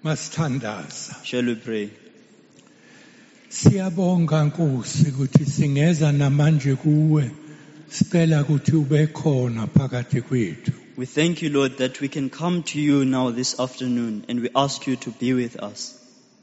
Masithandaza. Shall we pray? Siyabonga Nkosi ukuthi singeza namanje kuwe. Sicela ukuthi ube khona phakathi kwethu. We thank you, Lord, that we can come to you now this afternoon, and we ask you to be with us.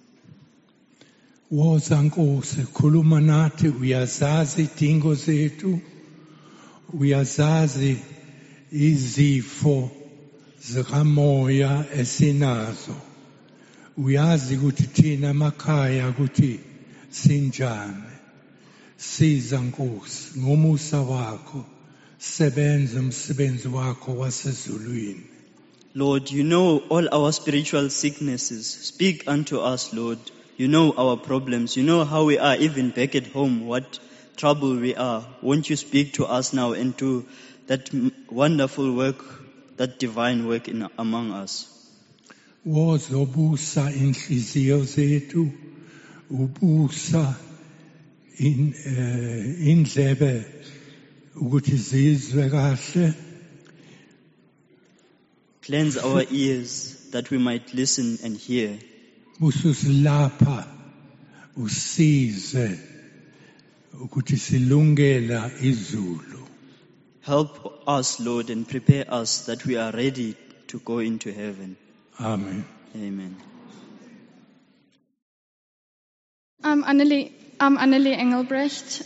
Woza Nkosi, khuluma nathi, uyazazi idingo zethu. Uyazazi izifo zikamoya esinazo. Uyazi ukuthi thina emakhaya ukuthi sinjani. Siza Nkosi ngomusa wakho, sebenza umsebenzi wakho wasezulwini. Lord, you know all our spiritual sicknesses. Speak unto us, Lord. You know our problems. You know how we are, even back at home, what trouble we are. Won't you speak to us now and do that wonderful work, that divine work among us? Wozobusa inhliziyo zethu, ubusa indlebe ukuthi zizwe kahle. Cleanse our ears that we might listen and hear. Bususilapha usize ukuthi silungela izulu. Help us, Lord, and prepare us that we are ready to go into heaven. Amen. Amen. I'm Annelie Engelbrecht.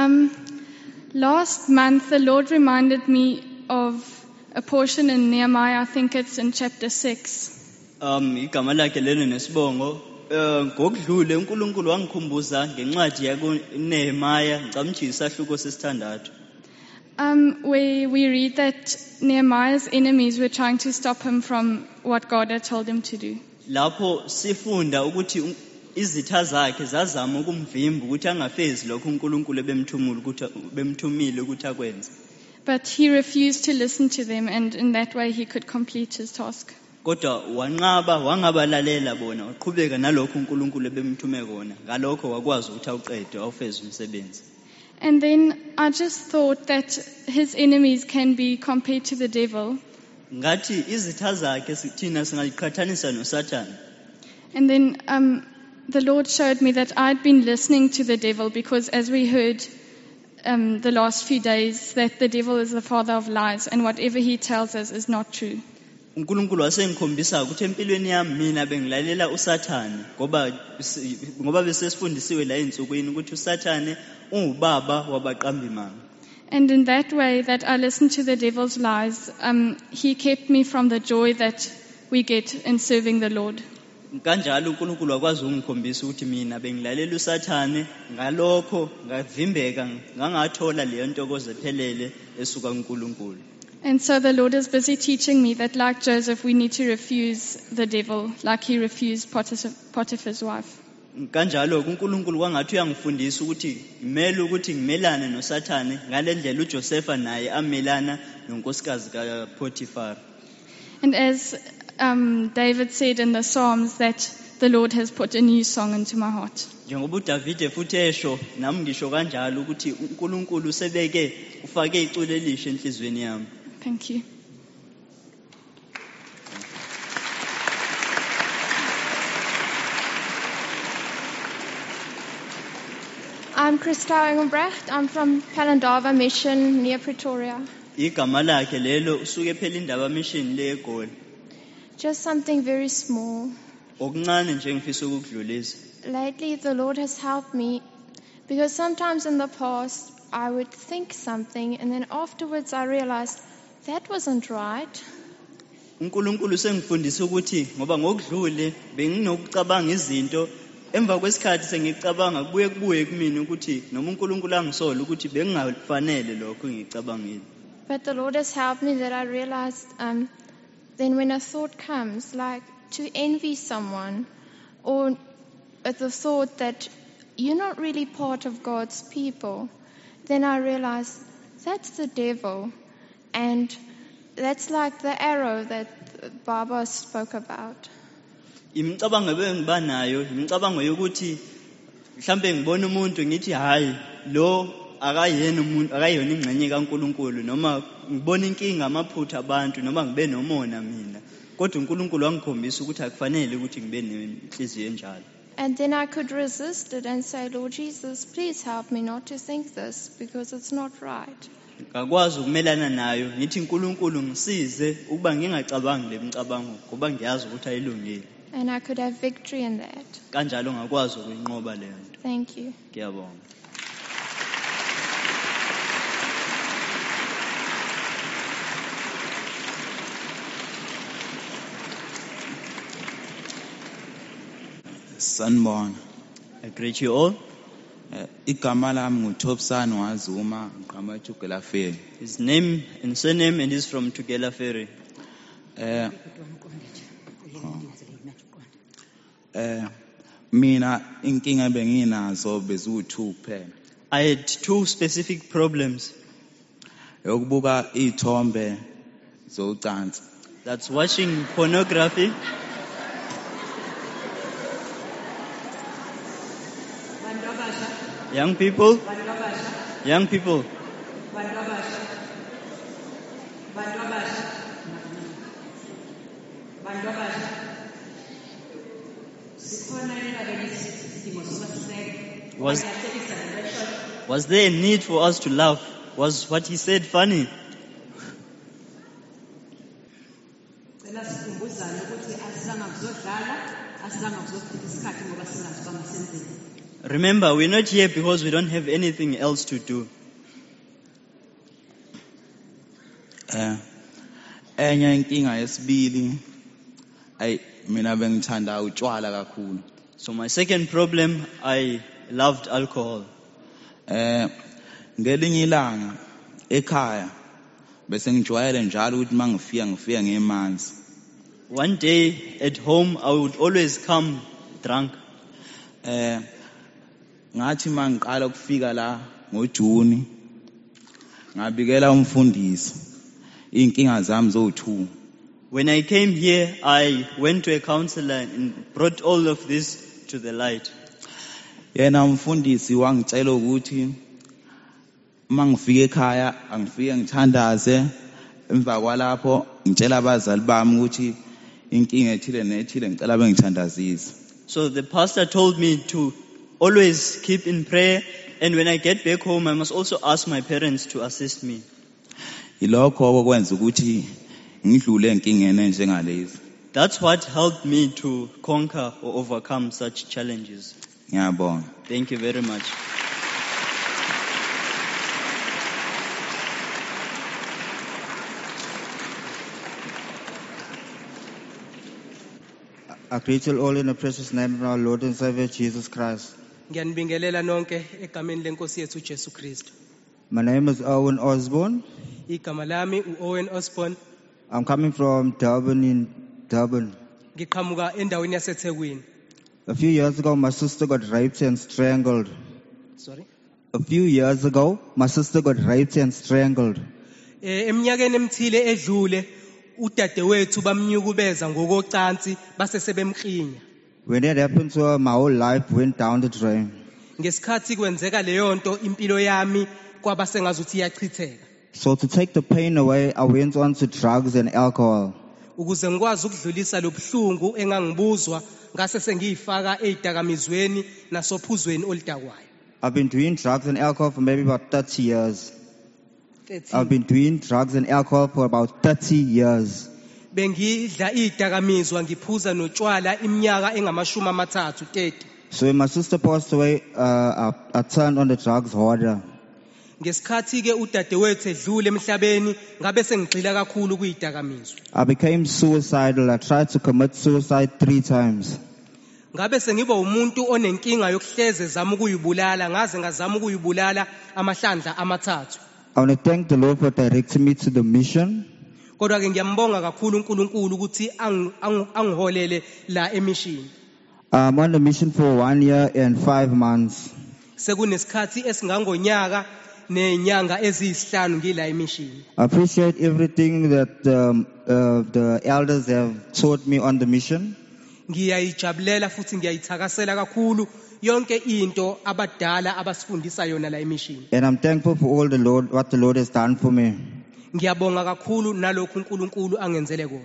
Last month, the Lord reminded me of a portion in Nehemiah. I think it's in chapter 6. Igama lakhe lelo nesibongo. Ngokudlule uNkulunkulu wangikhumbuza ngencwadi yakuNehemiah, ngicamthi isahluko sesithandathu. Where we read that Nehemiah's enemies were trying to stop him from what God had told him to do. Lapho sifunda ukuthi izitha zakhe zazama ukumvimba ukuthi angafezi lokho uNkulunkulu bemthumile ukuthi akwenze. But he refused to listen to them, and in that way he could complete his task. Kodwa wangabalalela bona, waqhubeka nalokho uNkulunkulu bemthume kona. Ngalokho wakwazi ukuthi awuqede, awufeze umsebenzi. And then I just thought that his enemies can be compared to the devil. Ngathi izitha zakhe thina singayiqhathanisa noSathane. And then the Lord showed me that I'd been listening to the devil because, as we heard the last few days, that the devil is the father of lies, and whatever he tells us is not true. uNkulunkulu wasengikhombisa ukuthi empilweni yami mina bengilalela uSathane ngoba besesifundisiwe la ensukwini ukuthi uSathane ungubaba wabaqambi manga. And in that way that I listened to the devil's lies, he kept me from the joy that we get in serving the Lord. Kanjalo uNkulunkulu wakwazi ungikhombisa ukuthi mina bengilalela uSathane, ngalokho ngavimbeka, ngangathola leyo ntokozo ephelele esuka kuNkulunkulu. And so the Lord is busy teaching me that, like Joseph, we need to refuse the devil, like he refused Potiphar's wife. Kanjalo uNkulunkulu kwangathi uyangifundisa ukuthi ngimele ukuthi ngimelane noSathane ngalendlela uJosepha naye amelana nonkosikazi kaPotiphar. And as David said in the Psalms, that the Lord has put a new song into my heart. Njengoba uDavide futhi esho nami ngisho kanjalo ukuthi uNkulunkulu sebeke ufake iculo elisha enhlizweni yami. Thank you. I'm Christa Engelbrecht. I'm from Palindava Mission near Pretoria. Igama lakhe lelo usuke phela indaba mission le eGoli. Just something very small. Okuncane nje ngifisa ukudlulisa. Lately, the Lord has helped me because sometimes in the past, I would think something and then afterwards I realized that wasn't right. uNkulunkulu sengifundisa ukuthi ngoba ngokudlule benginokucabanga izinto emva kwesikhathi sengicabanga kubuye kumina ukuthi noma uNkulunkulu angisola ukuthi bengingafanele lokho ngicabangile. But the Lord has helped me that I realized then when a thought comes, like to envy someone or the thought that you're not really part of God's people, then I realized that's the devil. And that's like the arrow that Baba spoke about. Imicabango bengiba nayo, imicabango yokuthi mhlambe ngibona umuntu ngithi hayi lo akayena umuntu, akayona ingcenye kaNkulunkulu, noma ngibona inkinga amaphutha abantu, noma ngibe nomona mina. kodwa uNkulunkulu wangikhombisa ukuthi akufanele ukuthi ngibe nenhliziyo enjalo. And then I could resist it and say, Lord Jesus, please help me not to think this because it's not right. Ngakwazi ukumelana nayo ngithi uNkulunkulu ngisize ukuba ngingacabangi lemicabango ngoba ngiyazi ukuthi ayilungile. And I could have victory in that. Kanjalo ngakwazi ukuyinqoba le nto. Thank you. Ngiyabonga. Sanibona. I greet you all. Igama lami nguThobisani waZuma ngiqhamuka eTugelaferi. His name and surname and is from Tugela Ferry. Mina inkinga benginazo bezu2 kuphela. I had two specific problems. Yokubuka izithombe zocansi. That's watching pornography. Young people. Young people. Was there a need for us to laugh? Was what he said funny? Remember, we're not here because we don't have anything else to do. Enye inkinga yesibili mina bengithanda utshwala kakhulu. So my second problem, I loved alcohol. Ngelinye ilanga ekhaya bese ngijwayele njalo ukuthi mangifika ngemanzi. One day at home, I would always come drunk. Ngathi mangiqala ukufika la ngoJuni ngabikela umfundisi inkinga zami zo2. When I came here, I went to a counselor and brought all of this to the light. Yena umfundisi wangitshela ukuthi mangifika ekhaya angifike ngithandaze emva kwalapho ngitshela abazali bami ukuthi inkinga ethile nethile ngicela bengithandazise. So the pastor told me to always keep in prayer, and when I get back home, I must also ask my parents to assist me. Ilokho okwenza ukuthi ngidlule enkingeni enjengalezi. That's what helped me to conquer or overcome such challenges. Ngiyabonga. Thank you very much. I greet you all in the precious name of our Lord and Savior Jesus Christ. Ngiyanibingelela nonke egameni lenkosi yethu Jesu Kristu. My name is Owen Osborne. Igama lami uOwen Osborne. I'm coming from Durban in Durban. Ngiqhamuka endaweni yaseThekwini. A few years ago, my sister got raped and strangled. Sorry. A few years ago, my sister got raped and strangled. Eminyakeni emthile edlule udadewethu bamnyukubeza ngokocansi base sebemkhinya. When that happened to her, my whole life went down the drain. Ngesikhathi kwenzeka leyo nto impilo yami kwaba sengazuthi iyachitheka. So to take the pain away, I went on to drugs and alcohol. Ukuze ngikwazi ukudlulisa lobhlungu engangibuzwa ngase sengiyifaka ezidakamizweni nasophuzweni olidakwayo. I've been doing drugs and alcohol for maybe about 30 years. I've been doing drugs and alcohol for about 30 years. Bengidla izidakamizwa ngiphuza notshwala iminyaka engamashumi amathathu 30. So when my sister passed away, I turned on the drugs harder. Ngesikhathi ke udadewethu edlule emhlabeni ngabe sengigxila kakhulu kuyidakamizwa. I became suicidal. I tried to commit suicide 3 times. Ngabe sengiba umuntu onenkinga yokuhleze zama ukuyibulala ngaze ngazama ukuyibulala amahlandla amathathu. I want to thank the Lord for directing me to the mission. Kodwa ke ngiyambonga kakhulu uNkulunkulu ukuthi angiholele la emishini. I'm on the mission for 1 year and 5 months. Sekunesikhathi esingangonyaka nenyanga eziyisihlanu ngila emishini. I appreciate everything that the elders have taught me on the mission. Ngiyayijabulela futhi ngiyayithakasela kakhulu yonke into abadala abasifundisa yona la emishini. And I'm thankful for what the Lord has done for me. Ngiyabonga kakhulu nalokho uNkulunkulu angenzele kona.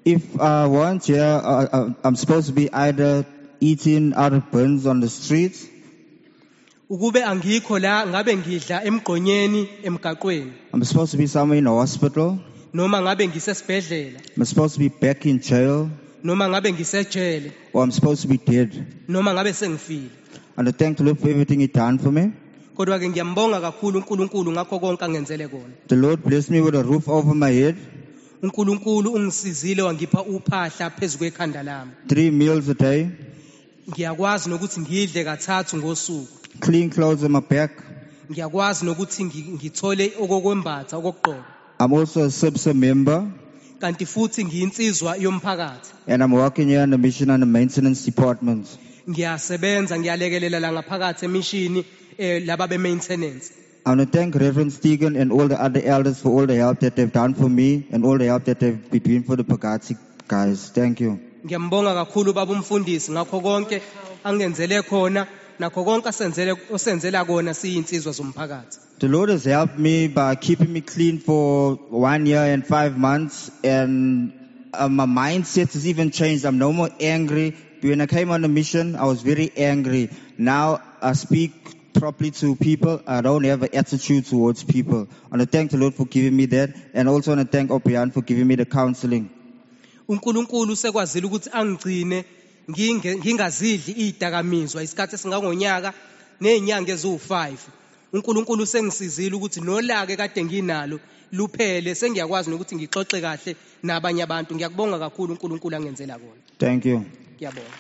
If once I'm supposed to be either eating out of bins on the streets, ukube angikho la ngabe ngidla emgqonyeni emgaqweni I'm supposed to be somewhere in a hospital, noma ngabe ngisesibhedlela I'm supposed to be back in jail, noma ngabe ngisejele or I'm supposed to be dead. noma ngabe sengifile. And I thank the Lord for everything He done for me. Kodwa ke ngiyambonga kakhulu uNkulunkulu ngakho konke angenzele kona. The Lord blessed me with a roof over my head, uNkulunkulu ungisizile wangipha uphahla phezulu kwekhanda lami. 3 meals a day, Ngiyakwazi nokuthi ngidle kathathu ngosuku. clean clothes on my back. Ngiyakwazi nokuthi ngithole okokwembatha okokugqoka. I'm also a SIBSA member, Kanti futhi ngiyinsizwa yomphakathi. and I'm working here in the mission and the maintenance department. Ngiyasebenza ngiyalekelela la ngaphakathi emishini laba be maintenance. I want to thank Reverend Stephen and all the other elders for all the help that they've done for me and all the help that they've been doing for the Pagati guys. Thank you. Ngiyambonga kakhulu baba umfundisi ngakho konke angenzele khona nakho konke osenzela kona siyinsizwa zomphakathi. The Lord has helped me by keeping me clean for 1 year and 5 months, and my mindset has even changed. I'm no more angry. When I came on the mission, I was very angry. Now I speak properly to people. I don't have an attitude towards people. I want to thank the Lord for giving me that, and also want to thank Opian for giving me the counseling. uNkulunkulu sekwazile ukuthi angigcine ngingazidli izidakamizwa isikhathi singangonyaka nezinyanga eziwu5. uNkulunkulu sengisizile ukuthi nolake kade nginalo luphele, sengiyakwazi ukuthi ngixoxe kahle nabanye abantu. Ngiyakubonga kakhulu uNkulunkulu angenzela kona. Thank you. Ngiyabonga.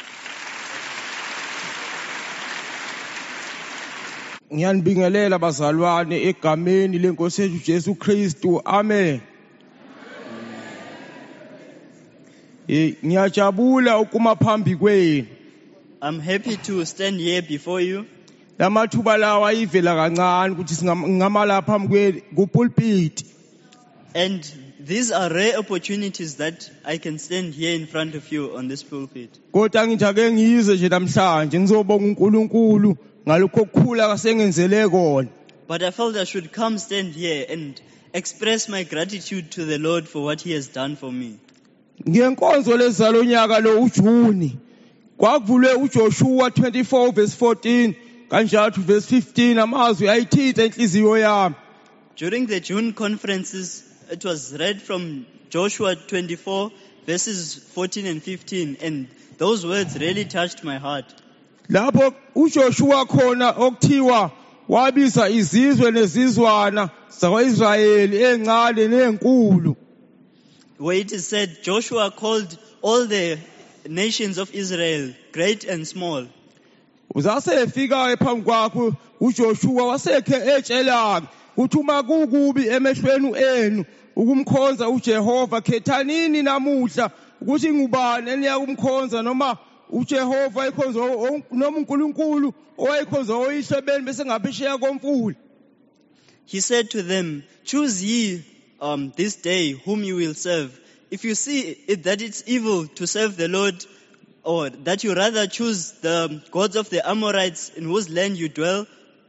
Ngiyanibingelela bazalwane egameni lenkosi yethu Jesu Kristu. Amen. Ngiyajabula ukuma phambi kwenu. I'm happy to stand here before you. Lamathuba lawa ivela kancane ukuthi singamala phambi kwenu ku pulpit. And these are rare opportunities that I can stand here in front of you on this pulpit. Kodwa ngithi ake ngize nje namhlanje ngizobonga uNkulunkulu ngalokho okukhula kasengenzele kona. But I felt I should come stand here and express my gratitude to the Lord for what He has done for me. Ngenkonzo lezalo nyaka lo uJuni kwakuvulwe uJoshua 24 verse 14 kanjalo verse 15 amazwi ayithitha inhliziyo yami. During the June conferences, it was read from Joshua 24 verses 14 and 15, and those words really touched my heart. Lapho uJoshua khona okuthiwa wabiza izizwe nezizwana zakwaIsrayeli encane nenkulu. Where it is said, Joshua called all the nations of Israel, great and small. Uzasefika phambi kwakho uJoshua wasekhe etshela ukuthi uma kukubi emehlweni enu ukumkhonza uJehova, khethanini namuhla ukuthi ngubani eniya kumkhonza, noma uJehova ekhonza noma uNkulunkulu owayekhonza oyihlebeni bese ngaphesheya komfula. He said to them, choose ye this day whom you will serve. If you see it, that it's evil to serve the Lord, or that you rather choose the gods of the Amorites in whose land you dwell.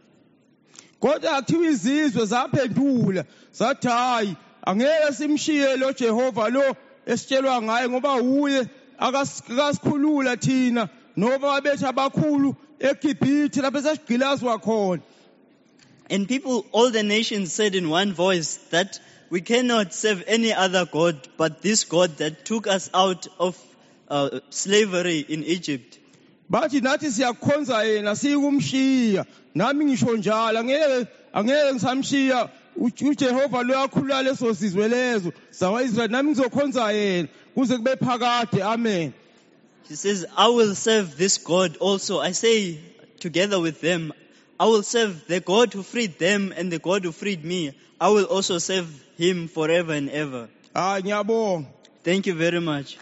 Kodwa kuthiwa izizwe zaphendula zathi hayi angeke simshiye lo Jehova lo esitshelwa ngaye ngoba uye akasikhulula thina noba bethu abakhulu eGibhithe lapho esasigqilazwa khona. And people, all the nations said in one voice that we cannot serve any other God but this God that took us out of slavery in Egypt. Bathi nathi siyakhonza yena siyikumshiya, nami ngisho njalo angeke ngisamshiya uJehova lo yakhulula leso sizwe lezo zakwaIsrael, nami ngizokhonza yena kuze kube phakade. Amen. He says, I will serve this God also. I say together with them, I will serve the God who freed them and the God who freed me. I will also serve Him forever and ever. Ngiyabonga. Thank you very much.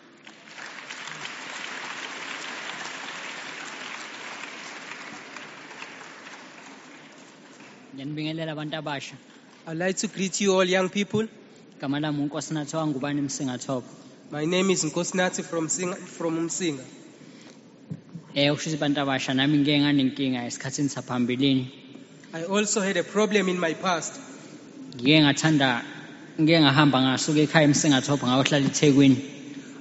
Ngiyanibingelela abantu abasha. I'd like to greet you all young people. Igama lami uNkosinathi wangubani Msingathopha. My name is Nkosinathi from Umsinga. Ukusho abantu abasha nami ngeke nganenkinga esikhathini saphambilini. I also had a problem in my past. Ngeke ngahamba ngasuka ekhaya eMsingathopha ngayohlala eThekwini.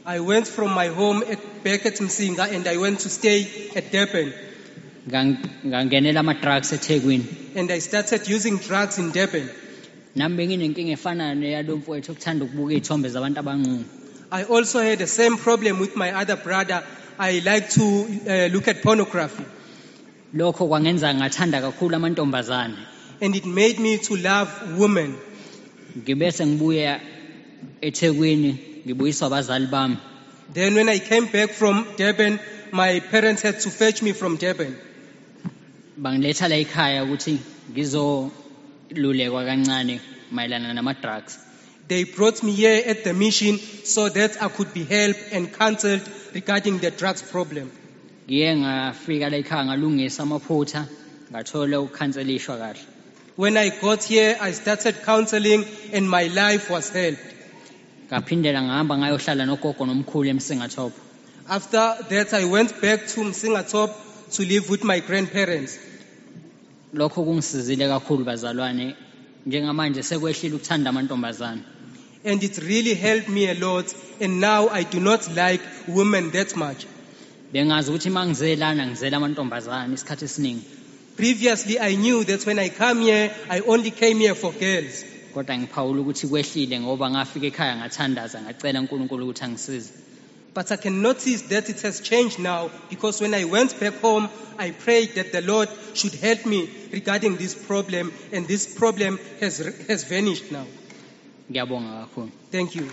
I went from my home back at Msinga and I went to stay at Durban. Ngangenela ama-drugs eThekwini. And I started using drugs in Durban. Nami benginenkinga efana neyalo mfowethu okuthanda ukubuka iy'thombe zabantu abanqunu. I also had the same problem with my other brother. I like to look at pornography. Lokho kwangenza ngathanda kakhulu amantombazane. And it made me to love women. Ngibese ngibuya eThekwini ngibuyiswa abazali bami. Then when I came back from Durban, my parents had to fetch me from Durban. Bangiletha la ekhaya ukuthi ngizolulekwa kancane mayelana nama-drugs. They brought me here at the mission so that I could be helped and counseled regarding the drugs problem. Ngiye ngafika la ekhaya ngalungisa amaphutha ngathola ukukhanselishwa kahle. When I got here, I started counseling and my life was helped. Ngaphindela ngahamba ngayohlala nogogo nomkhulu eMsingathop. After that, I went back to Msingathop to live with my grandparents. Lokho kungisizile kakhulu bazalwane. Njengamanje sekwehlile ukuthanda amantombazane. And it really helped me a lot. And now I do not like women that much. Bengazi ukuthi mangizelana ngizela amantombazane isikhathi esiningi. Previously, I knew that when I come here, I only came here for girls. Kodwa ngiphawula ukuthi kwehlile ngoba ngafika ekhaya ngathandaza ngacela uNkulunkulu ukuthi angisize. But I can notice that it has changed now because when I went back home, I prayed that the Lord should help me regarding this problem, and this problem has vanished now. Ngiyabonga kakhulu. Thank you.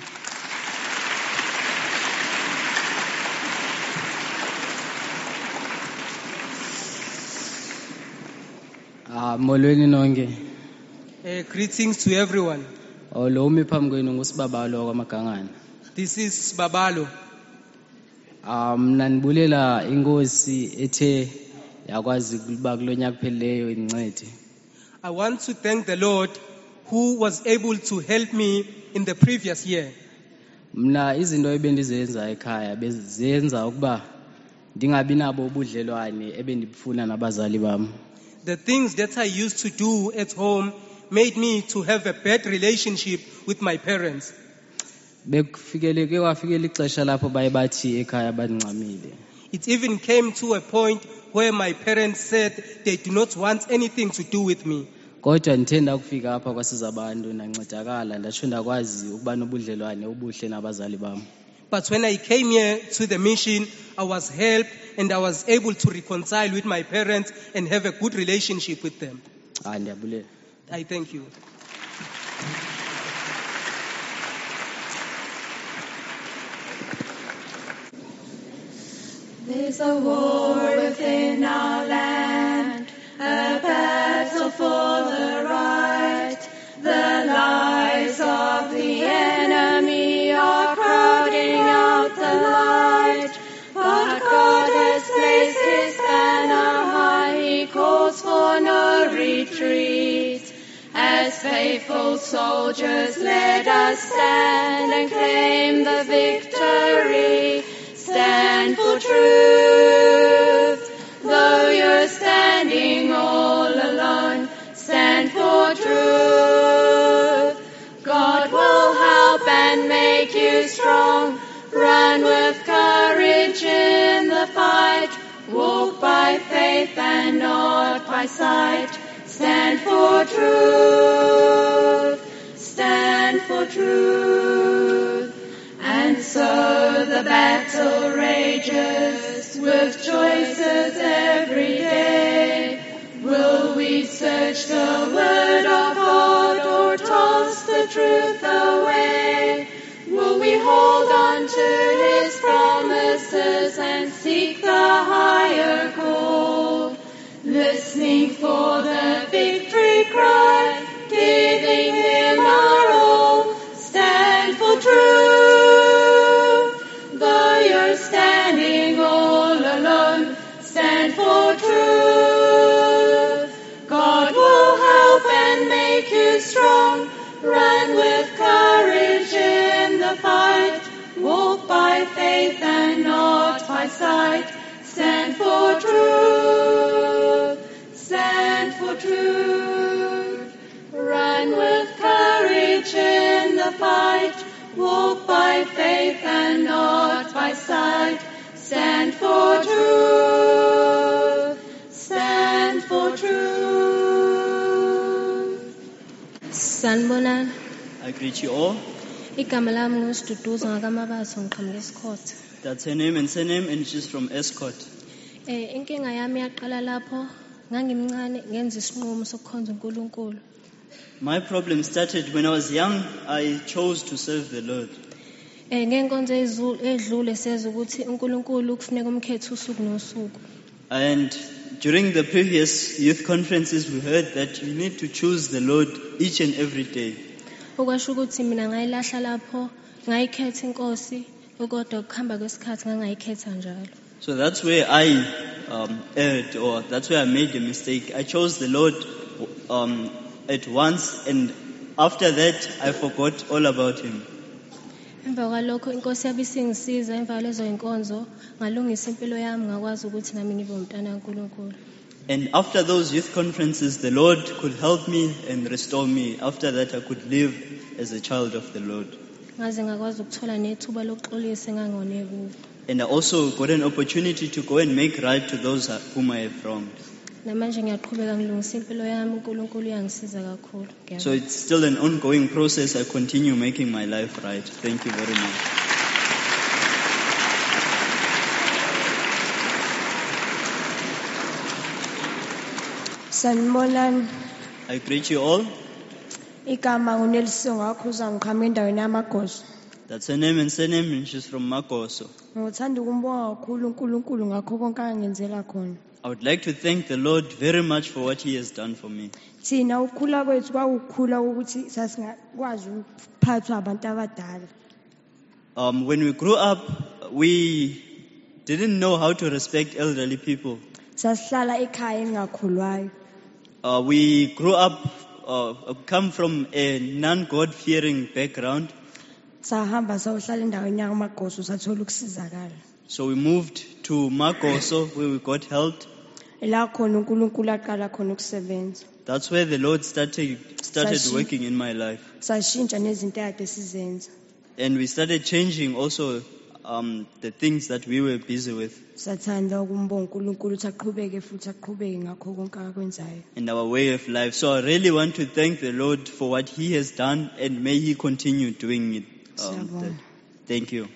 Molweni nonke. Greetings to everyone. Lo umi phambi kwenu ngusibabalo kwaMagangana. This is Babalo. Mina nibulela inkosi ethe yakwazi ukuba kulonyaka phelileyo incede. I want to thank the Lord who was able to help me in the previous year. Mina izinto ebendizenza ekhaya bezenza ukuba ndingabi nabo ubudlelwane ebendibufuna nabazali bami. The things that I used to do at home made me to have a bad relationship with my parents. Bekufikele kwafikela ixesha lapho baye bathi ekhaya bandincamile. It even came to a point where my parents said they do not want anything to do with me. Kodwa ndithenda ukufika apha kwasizabantu nancedakala ndatsho ndakwazi ukuba nobudlelwane obuhle nabazali bami. But when I came here to the mission, I was helped and I was able to reconcile with my parents and have a good relationship with them. Ndiyabulela. I thank you. There's a war within our land, a battle for the right. The lies of the enemy are crowding out the light. But God has placed His banner high, He calls for no retreat. As faithful soldiers, let us stand and claim the victory. Stand for truth, though you're standing all alone. Stand for truth. God will help and make you strong. Run with courage in the fight. Walk by faith and not by sight. Stand for truth. Stand for truth. And so the battle rages with choices every day. Will we search the word of God or toss the truth away? Will we hold on to His promises and seek the higher call? Listening for the victory cry, giving Him our all. Stand for truth, though you're standing all alone. Stand for truth. God will help and make you strong. Run with courage in the fight. Walk by faith and not by sight. Stand for truth. Stand for truth. Run with courage in the fight. Walk by faith. faith and not by sight. Stand for truth. Stand for truth. Sanibonani. I greet you all. Igama lami nguSiduduza ngakamabatho ngiqhamuka eSikhotha. That's her name and surname, and she's from Escort. Inkinga yami yaqala lapho ngangimncane ngenza isinqumo sokukhonza uNkulunkulu. My problem started when I was young. I chose to serve the Lord. Ngenkonzo edlule seza ukuthi uNkulunkulu kufuneka umkhethe usuku nosuku. And during the previous youth conferences, we heard that you need to choose the Lord each and every day. Okwasho ukuthi mina ngayilahla lapho ngayikhetha inkosi kodwa ukuhamba kwesikhathi ngangayikhetha njalo. So that's where I erred, or that's where I made a mistake. I chose the Lord at once, and after that I forgot all about Him. Emva kwalokho inkosi yabisingisiza emva kwalezo inkonzo ngalungisa impilo yami ngakwazi ukuthi nami ngibe umntana kaNkulunkulu. And after those youth conferences, the Lord could help me and restore me. After that, I could live as a child of the Lord. Ngaze ngakwazi ukuthola nethuba lokuxolisa engangone kubo. And I also got an opportunity to go and make right to those whom I have wronged. Namanje ngiyaqhubeka ngilungisa impilo yami uNkulunkulu uyangisiza kakhulu. So it's still an ongoing process. I continue making my life right. Thank you very much. Sanibonani. I greet you all. Igama nguNelson ngakhuza ngikhamba endaweni yamagoso. That's her name and surname, and she's from Makoso. Ngithanda ukumbonga kakhulu uNkulunkulu ngakho konke angenzela khona. I would like to thank the Lord very much for what He has done for me. Thina ukukhula kwethu kwaukhula ukuthi sasingakwazi ukuphathwa abantu abadala. When we grew up, we didn't know how to respect elderly people. Sasihlala ekhaya engakhulwayo. We grew up, come from a non-God-fearing background. Sahamba sayohlala endaweni yamagoso sathola ukusizakala. So we moved to Makoso, where we got helped. La khona uNkulunkulu aqala khona ukusebenza. That's where the Lord started working in my life. Sashintsha nezinto ekade sizenza. And we started changing also the things that we were busy with. Sathanda ukumbonga uNkulunkulu ukuthi aqhubeke futhi aqhubeke ngakho konke akwenzayo. In our way of life. So I really want to thank the Lord for what He has done, and may He continue doing it. Thank you.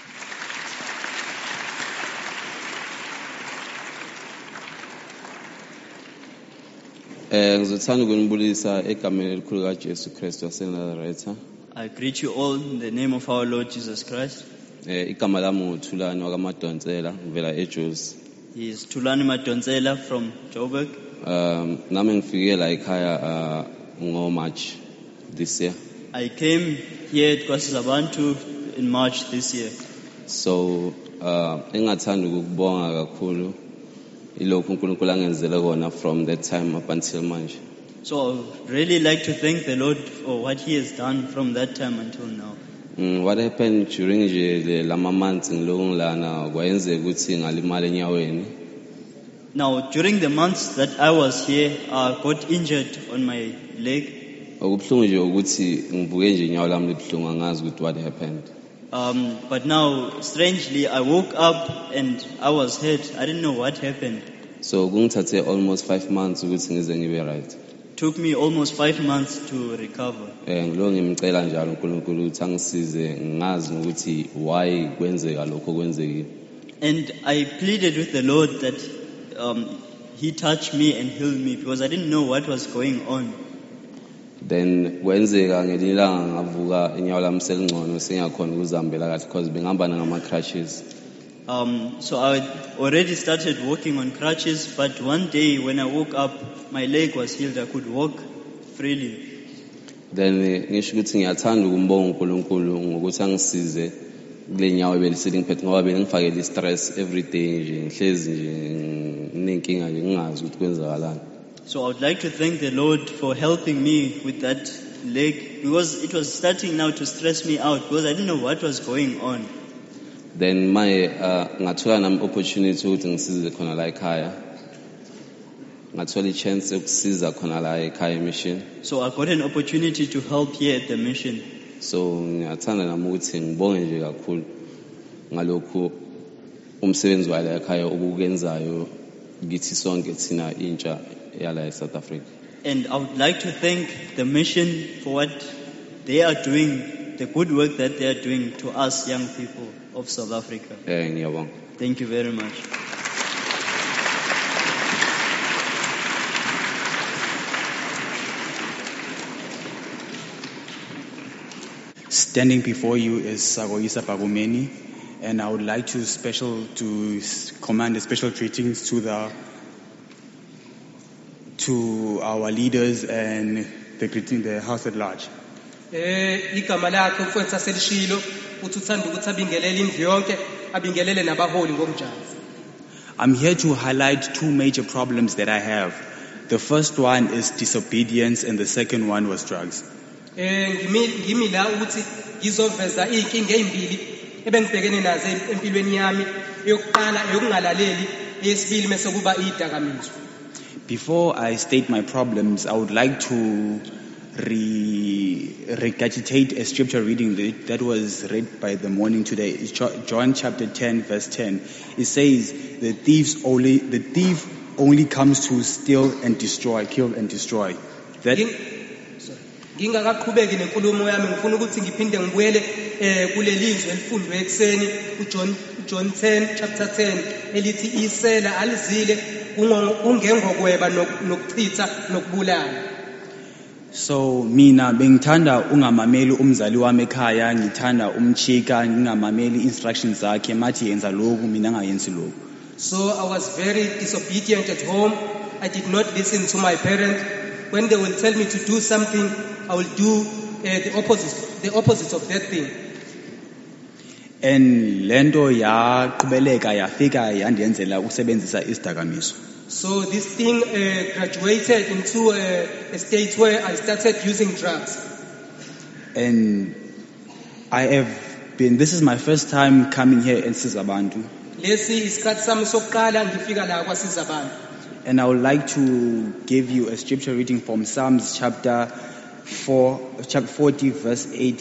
Ngizothanda ukunibulisa egameni elikhulu kaJesu Kristu waseNazaretha. I greet you all in the name of our Lord Jesus Christ. Igama lami nguThulani wakaMadonsela ngivela eJozi. He is Thulani Madonsela from Joburg. Nami ngifike la ekhaya ngo-March this year. I came here at KwaSizabantu in March this year. So engathanda ukubonga kakhulu ilokhu uNkulunkulu angenzele kona from that time up until manje. So I would really like to thank the Lord for what He has done from that time until now. What happened during nje lama months ngiloko ngilana kwayenzeka ukuthi ngalimala enyaweni. Now during the months that I was here, I got injured on my leg. Okubuhlungu nje ukuthi ngivuke nje inyawo lami libhlungu angazi ukuthi what happened. But now strangely I woke up and I was hurt. I didn't know what happened. So kungithathe almost 5 months ukuthi ngize ngibe right. Took me almost 5 months to recover. Ngilo ngimcela njalo uNkulunkulu ukuthi angisize ngazi ukuthi why kwenzeka lokho kwenzekile. And I pleaded with the Lord that He touched me and healed me because I didn't know what was going on. Then kwenzeka ngelinye ilanga ngavuka inyawo lami selingcono singakhona ukuzihambela kahle because bengihamba ngama crutches. So I already started walking on crutches, but one day when I woke up, my leg was healed. I could walk freely. Then ngisho ukuthi ngiyathanda ukumbonga uNkulunkulu ngokuthi angisize kule nyawo belisengiphethe ngoba bengifakele stress every day nje ngihlezi nje ninkinga nje ngingazi ukuthi kwenzakalani. So I would like to thank the Lord for helping me with that leg because it was starting now to stress me out because I didn't know what was going on. Then ngathola nami opportunity ukuthi ngisize khona la ekhaya. Ngathola chance yokusiza khona la ekhaya mission. So I got an opportunity to help here at the mission. So ngiyathanda nami ukuthi ngibonge nje kakhulu ngalokhu umsebenzi wala ekhaya okukenzayo kithi sonke thina intsha yala eSouth Africa. And I would like to thank the mission for what they are doing, the good work that they are doing to us young people of South Africa. Ngiyabonga. Thank you very much. Standing before you is Sagoisa Pagumeni, and I would like to command a special greetings to our leaders and the house at large. Igama lakhe umfowethu aselishilo uthi uthanda ukuthi abingelele indlu yonke abingelele nabaholi ngomjazi. I'm here to highlight two major problems that I have. The first one is disobedience and the second one was drugs. Ngimi la ukuthi ngizoveza inkinga ezimbili ebengibhekene nazo empilweni yami. Eyokuqala eyokungalaleli, eyesibili mase kuba idakamizwa. Before I state my problems, I would like to regurgitate a scripture reading that was read by the morning today. It's John chapter 10 verse 10. It says, the thief only comes to steal and destroy, kill and destroy. That ngingakaqhubeki nenkulumo yami ngifuna ukuthi ngiphinde ngibuyele kuleli izwi elifundwe ekseni uJohn 10 chapter 10 elithi isela alizile kungengokweba nokuchitha nokubulala. So mina bengithanda ungamameli umzali wami ekhaya, ngithanda umchika, ngingamameli instructions zakhe, mathi yenza lokhu mina ngayenzi lokhu. So I was very disobedient at home. I did not listen to my parents. When they will tell me to do something, I will do the opposite of that thing. And lento yaqhubeleka yafika yandenzela ukusebenzisa isidakamizwa. So this thing graduated into a state where I started using drugs. And this is my first time coming here in Sizabantu. Lesi isikhathi sami sokuqala ngifika la kwaSizabantu. And I would like to give you a scripture reading from Psalms chapter 40 verse 8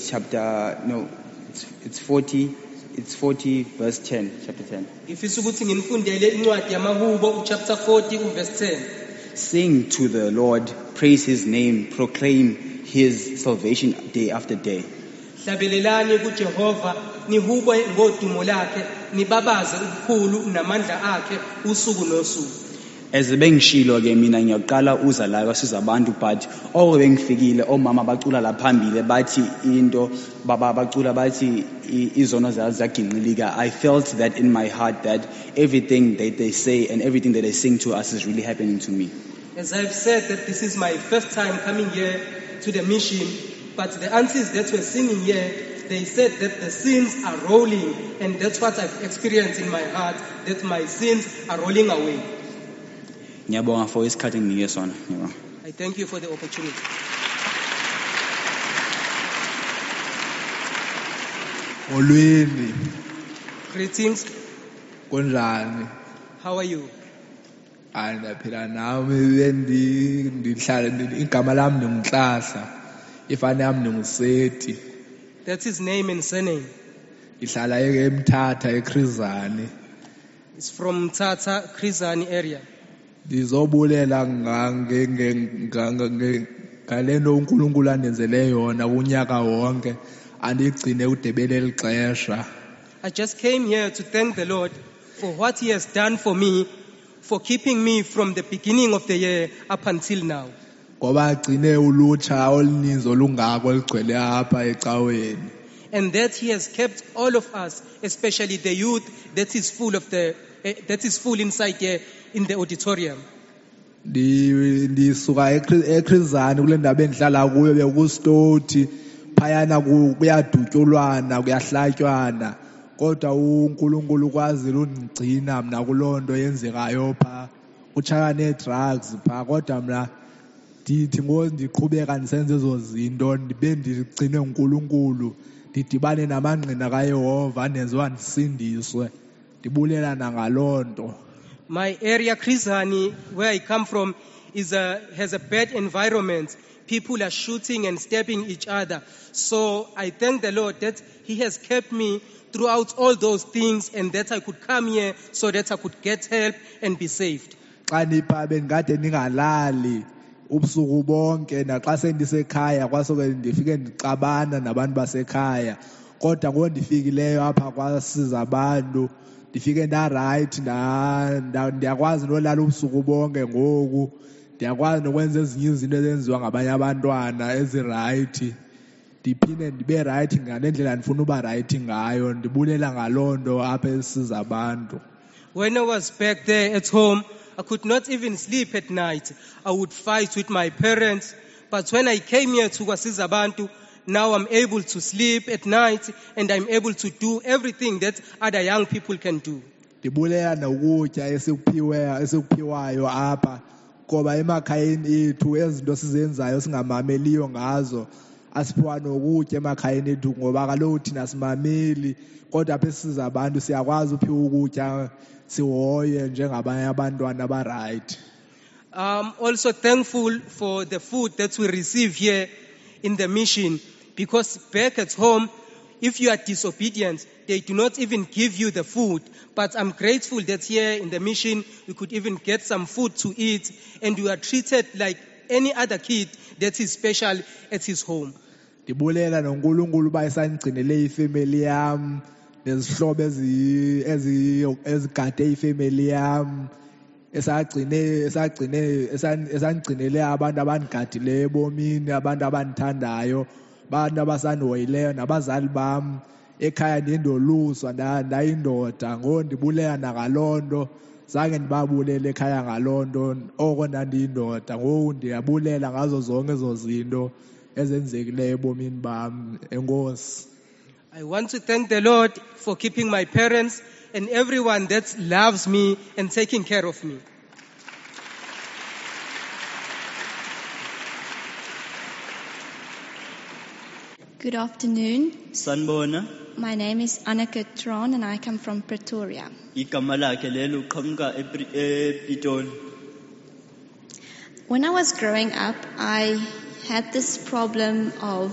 it's 40 verse 10 chapter 10. Ngifisa ukuthi nginifundele incwadi yamahubo chapter 40 verse 10. Sing to the Lord, praise his name, proclaim his salvation day after day. Hlabelelani kuJehova, nihube ngodumo lakhe, nibabaze ubukhulu namandla akhe usuku nosuku. As bengishilo ke mina ngiyaqala uza la kwaSizabantu, but bengifikile omama bacula la phambili bathi into baba bacula bathi izono zaginqilika. I felt that in my heart that everything that they say and everything that they sing to us is really happening to me. As I've said that this is my first time coming here to the mission, but the aunties that were singing here, they said that the sins are rolling, and that's what I've experienced in my heart, that my sins are rolling away. Ngiyabonga for isikhathi nginike sona. I thank you for the opportunity. Olweni. Greetings. Kunjani? How are you? Phela nami ndihlala igama lami ngumhlahla. Ifana yami nguseti. That's his name and surname. Ihlala eMthatha eKrizani. It's from Mthatha, Krizani area. Ndizobulela ngalento uNkulunkulu andenzele yona unyaka wonke andigcine udebele lixesha. I just came here to thank the Lord for what he has done for me, for keeping me from the beginning of the year up until now. Ngoba agcine ulutsha oluninzi olungako ligcwele apha ecaweni. And that he has kept all of us, especially the youth that is full inside here in the auditorium. Ndisuka eKrizani kule ndawo endihlala kuyo bekusitoti phayana kuyadutyulwana kuyahlatywana kodwa uNkulunkulu kwazile undigcina mina kuloo nto yenzekayo pha utshaya nee-drugs pha kodwa mna ndithi ndiqhubeka ndisenza ezo zinto ndibe ndigcinwe nguNkulunkulu ndidibane namangqina kaYehova ndenziwa ndisindiswe ndibulela nangaloo nto. My area, Krizani, where I come from, has a bad environment. people are shooting and stabbing each other. So I thank the Lord that He has kept me throughout all those things and that I could come here so that I could get help and be saved. Xa nipha bengade ningalali ubusuku bonke naxa sendisekhaya kwasoke ndifike ndixabana nabantu basekhaya kodwa ngondifikileyo apha kwasiza abantu ndifike ndarayithi ndiyakwazi nolala ubusuku bonke ngoku ndiyakwazi nokwenza ezinye izinto ezenziwa ngabanye abantwana ezirayithi ndiphinde ndibe rayithi ngale ndlela ndifuna uba rayithi ngayo ndibulela ngaloo nto apha esiza abantu. When I was back there at home, I could not even sleep at night. I would fight with my parents. But when I came here to Kwasiza Bantu, now I'm able to sleep at night and I'm able to do everything that other young people can do. Ndibulela nokutya esikuphiwayo apha ngoba emakhayeni ethu ezinto sizenzayo singamameliyo ngazo asiphiwa nokutya emakhayeni ethu ngoba kaloku thina simameli kodwa apha esiza abantu siyakwazi uphiwa ukutya sihoye njengabanye abantwana abaright. Also thankful for the food that we receive here in the mission, because back at home, if you are disobedient, they do not even give you the food. But I'm grateful that here in the mission, we could even get some food to eat, and we are treated like any other kid that is special at his home. Ndibulela noNkulunkulu uba esangcinele ifamily yam nezihlobo ezigade ifamily yam esangcinele abantu abandigadileyo ebomini abantu abandithandayo abantu abasandihoyileyo nabazali bam ekhaya ndindoluswa ndayindoda ngoko ndibulela nagaloo nto zange ndibabulele ekhaya ngaloo nto oko ndandiyindoda ngoku ndiyabulela ngazo zonke ezo zinto ezenzekileyo ebomini bam. Enkosi. I want to thank the Lord for keeping my parents and everyone that loves me and taking care of me. Good afternoon. Sanibona. My name is Anneke Tron and I come from Pretoria. Igama lakhe lelo uqhamuka ePitoli. When I was growing up, I had this problem of,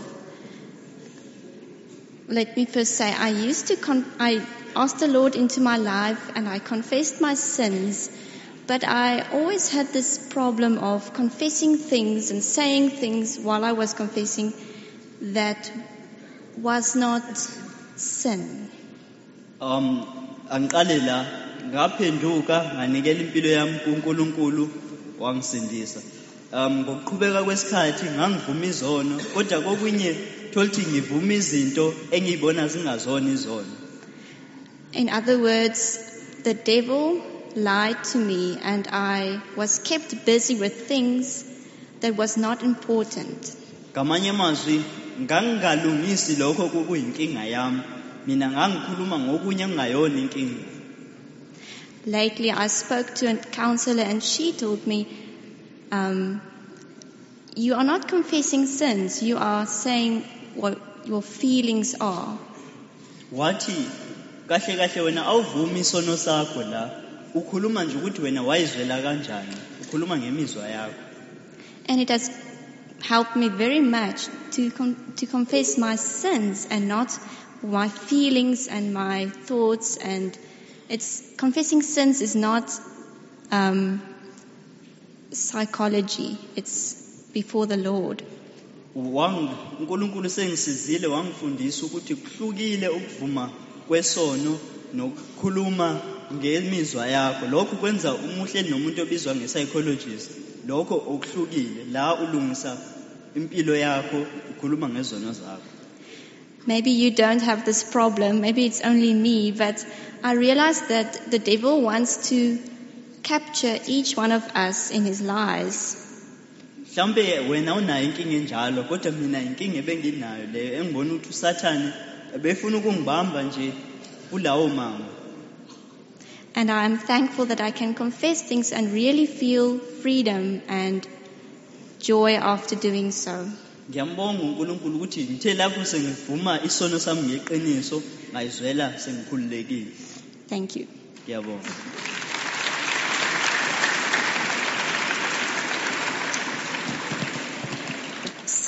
let me first say, I asked the Lord into my life and I confessed my sins, but I always had this problem of confessing things and saying things while I was confessing that was not sin. Angiqale la ngaphenduka nganikela impilo yami kuNkulunkulu wangisindisa. Ngokuqhubeka kwesikhathi ngangivuma izono kodwa kokunye thothi ngivuma izinto engiyibona zingazona izono. In other words, the devil lied to me and I was kept busy with things that was not important. Ngamanye amazwi ngangingalungisi lokho kuyinkinga yami. Mina ngangikhuluma ngokunye engayona inkinga. Lately I spoke to a counselor and she told me, you are not confessing sins, you are saying what your feelings are. Wathi kahle kahle wena awuvumi isono sakho la ukhuluma nje ukuthi wena wayizwela kanjani ukhuluma ngemizwa yakho. And it has helped me very much to confess my sins and not my feelings and my thoughts, and confessing sins is not psychology, it's before the Lord. uNkulunkulu sengisizile wangifundisa ukuthi kuhlukile ukuvuma kwesono nokukhuluma ngemizwa yakho. Lokho kwenza umuhle nomuntu obizwa nge-psychologist. Lokho okuhlukile la ulungisa impilo yakho ukhuluma ngezono zakho. Maybe you don't have this problem, maybe it's only me, but I realized that the devil wants to capture each one of us in his lies. Mhlambe wena unayo inkinga enjalo kodwa mina inkinga ebenginayo leyo engibona ukuthi uSathane ebefuna ukungibamba nje kulawo mango. And I'm thankful that I can confess things and really feel freedom and joy after doing so. Ngiyambonga uNkulunkulu ukuthi ngithe lapho sengivuma isono sami ngeqiniso ngayizwela sengikhululekile. Thank you. Ngiyabonga.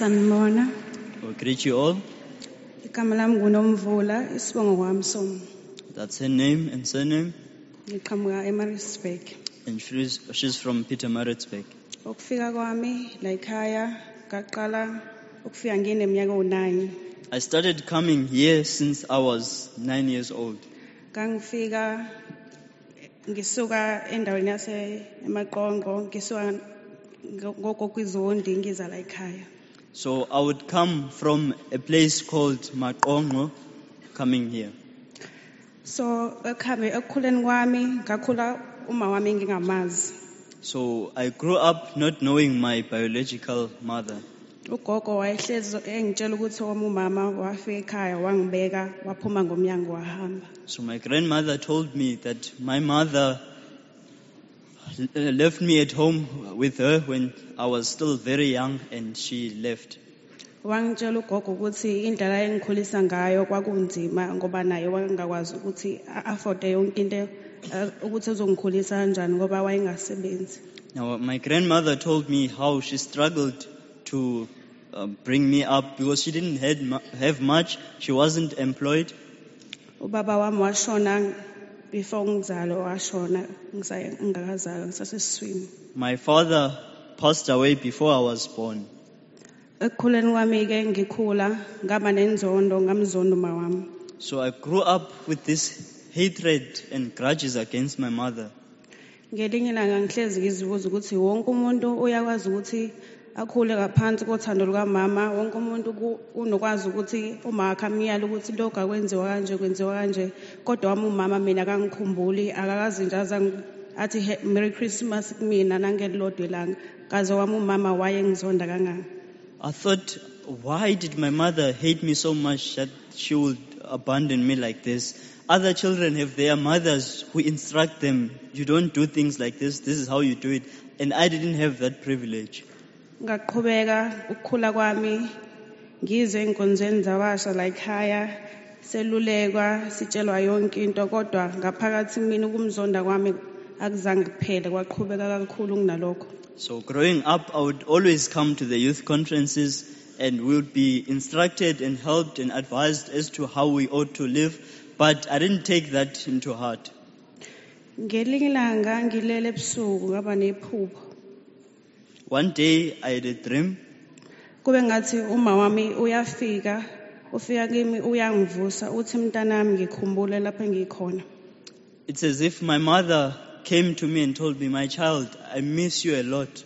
Sanibona. I greet you all. Igama lami nguNomvula, isibongo kwami Somo. That's her name and surname. Ngiqhamuka eMaritzburg. And she's from Pietermaritzburg. Ukufika kwami la ekhaya ngaqala ukufika ngineminyaka u9. I started coming here since I was 9 years old. Ngangifika ngisuka endaweni yase eMaqongo, ngisuka ngogokw'izondi ngiza la ekhaya. So I would come from a place called Maqongo, coming here. So ekukhuleni kwami ngakhula uma wami ngingamazi. So I grew up not knowing my biological mother. Ugogo wayehlezi engitshela ukuthi umama wafika ekhaya wangibeka waphuma ngomnyango wahamba. So my grandmother told me that my mother left me at home with her when I was still very young and she left. Wangitshela ugogo ukuthi indlela engikhulisa ngayo kwakunzima ngoba naye wangakwazi ukuthi afford yonke into ukuthi uzongikhulisa kanjani ngoba wayengasebenzi. Now my grandmother told me how she struggled to bring me up because she didn't have much. She wasn't employed. Ubaba wami washona before ngizalo, washona ngingakazalwa ngisasesiswini. My father passed away before I was born. Ekukhuleni kwami ke ngikhula ngaba nenzondo ngamzondo mawami. So I grew up with this hatred and grudges against my mother. Ngelinye ilanga ngihlezi ngizibuza ukuthi wonke umuntu uyakwazi ukuthi akhule ngaphansi kothando lukamama, wonke umuntu unokwazi ukuthi uma akhamiyala ukuthi lokho akwenziwa kanje kwenziwa kanje, kodwa wami umama mina akangikhumbuli, akakazi nje athi Merry Christmas kumina nangelilodwa ilanga, kaze wami umama wayengizonda kangaka. I thought, why did my mother hate me so much that she would abandon me like this? Other children have their mothers who instruct them, you don't do things like this is how you do it. And I didn't have that privilege. Ngaqhubeka ukukhula kwami ngize enkonzweni zabasha la ekhaya, selulekwa sitshelwa yonke into, kodwa ngaphakathi mina ukumzonda kwami akuzange kuphele, kwaqhubeka kakhulu kunalokho. So growing up, I would always come to the youth conferences and we would be instructed and helped and advised as to how we ought to live, but I didn't take that into heart. Ngelinye ilanga ngilele ebusuku ngaba nephupho. One day I had a dream. Kube ngathi uma wami uyafika, ufika kimi uyangivusa uthi mntanami ngikhumbule lapha engikhona. It's as if my mother came to me and told me, my child, I miss you a lot.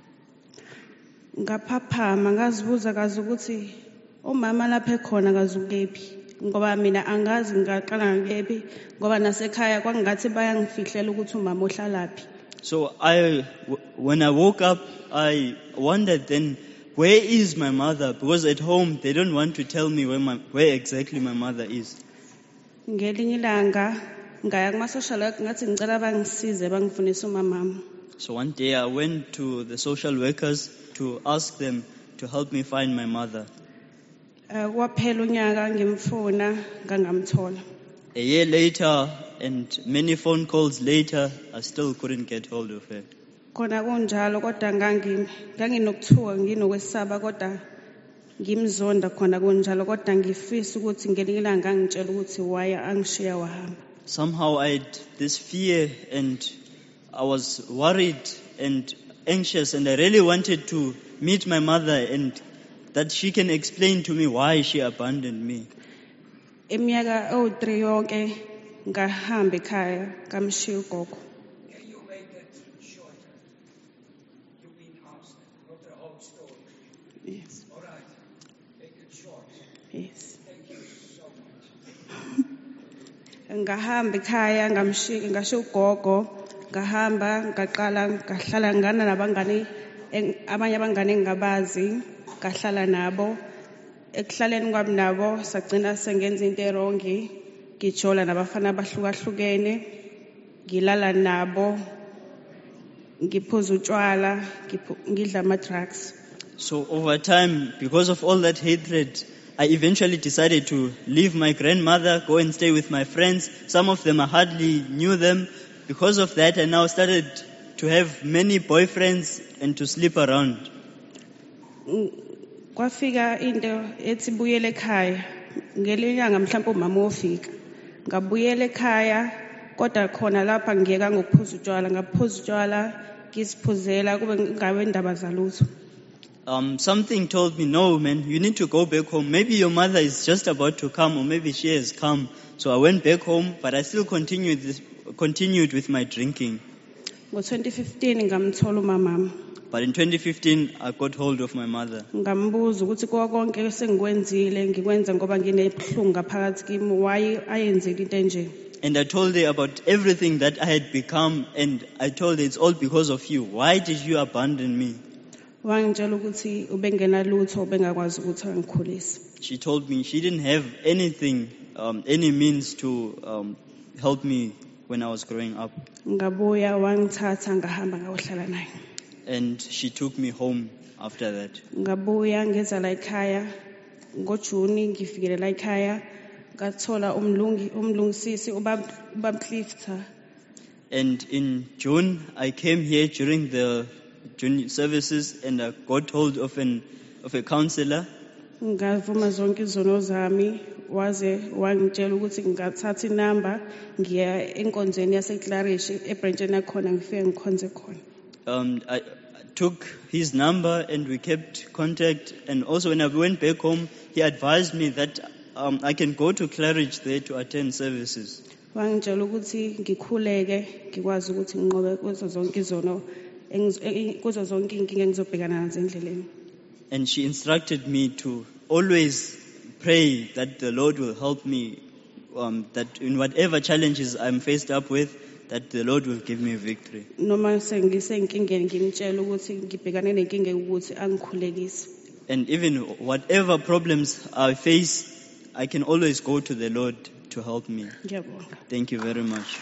Ngaphaphama ngazibuza kazi ukuthi umama lapha ekhona kazi ukephi, ngoba mina angazi ngaqala ngekephi ngoba nasekhaya kwangathi bayangifihlela ukuthi umama uhlalaphi. So when I woke up, I wondered then, where is my mother? Because at home they don't want to tell me where exactly my mother is. Ngelinye ilanga ngaya kuma-social work ngathi ngicela bangisize bangifunise umamami. So one day I went to the social workers to ask them to help me find my mother. Kwaphela unyaka ngimfuna ngangamthola. A year later and many phone calls later, I still couldn't get hold of her. Khona kunjalo kodwa nganginokuthuka nginokwesaba kodwa ngimzonda khona kunjalo kodwa ngifisa ukuthi ngelinye ilanga ngitshela ukuthi why angishiya wahamba. Somehow I had this fear and I was worried and anxious and I really wanted to meet my mother and that she can explain to me why she abandoned me. Iminyaka 3 yonke ngahamba ekhaya ngamshiya ugogo. Yes. All right. Make it short. Yes. Thank you so much. Ngahamba ekhaya ngashiya ugogo, ngahamba ngaqala ngahlala ngana nabangani abanye abangani engabazi, ngahlala nabo. Ekuhlaleni kwami nabo sagcina sengenza into erongi, ngijola nabafana abahlukahlukene, ngilala nabo, ngiphuza utshwala, ngidla ama-drugs. So over time, because of all that hatred, I eventually decided to leave my grandmother, go and stay with my friends. Some of them I hardly knew them. Because of that, I now started to have many boyfriends and to sleep around. kwafika into ethi buyele ekhaya ngelinyanga mhlawumbe umama wofika ngabuyela ekhaya kodwa khona lapha ngiyeka ngokuphuza utshwala ngaphuza utshwala ngisiphuzela kube ngabe indaba zalutho. Something told me, no, man, you need to go back home. Maybe your mother is just about to come, or maybe she has come. So I went back home, but I still continued with my drinking. Ngo-2015 ngamthola umamami. But in 2015, I got hold of my mother. Ngambuza ukuthi konke sengikwenzile ngikwenza ngoba nginebuhlungu ngaphakathi kimi, why ayenzile into enje. And I told her about everything that I had become, and I told her it's all because of you. Why did you abandon me? Wangitshela ukuthi ubengenalutho ubengakwazi ukuthi angikhulise. She told me she didn't have anything, any means to help me when I was growing up. Ngabuya wangithatha ngahamba ngayohlala naye. And she took me home after that. Ngabuya ngeza la ekhaya ngoJuni ngifikele la ekhaya ngathola umlungisisi ubamclifter. And in June I came here during the June services and I got hold of a counselor. Ngavuma zonke izono zami waze wangitshela ukuthi ngathatha inamba ngiya enkonzweni yaseClarish ebrancheni yakhona ngifike ngikhonze khona. I took his number and we kept contact, and also when I went back home he advised me that I can go to Claridge there to attend services. Wangitshela ukuthi ngikhuleke ngikwazi ukuthi nginqobe kuzo zonke izono kuzo zonke inkinga engizobhekana nazo endleleni. And she instructed me to always pray that the Lord will help me, that in whatever challenges I'm faced up with, that the Lord will give me victory. Noma sengisenkingeni ngimtshela ukuthi ngibhekane nenkinga ukuthi angikhulekise. And even whatever problems I face, I can always go to the Lord to help me. Ngiyabonga. Thank you very much.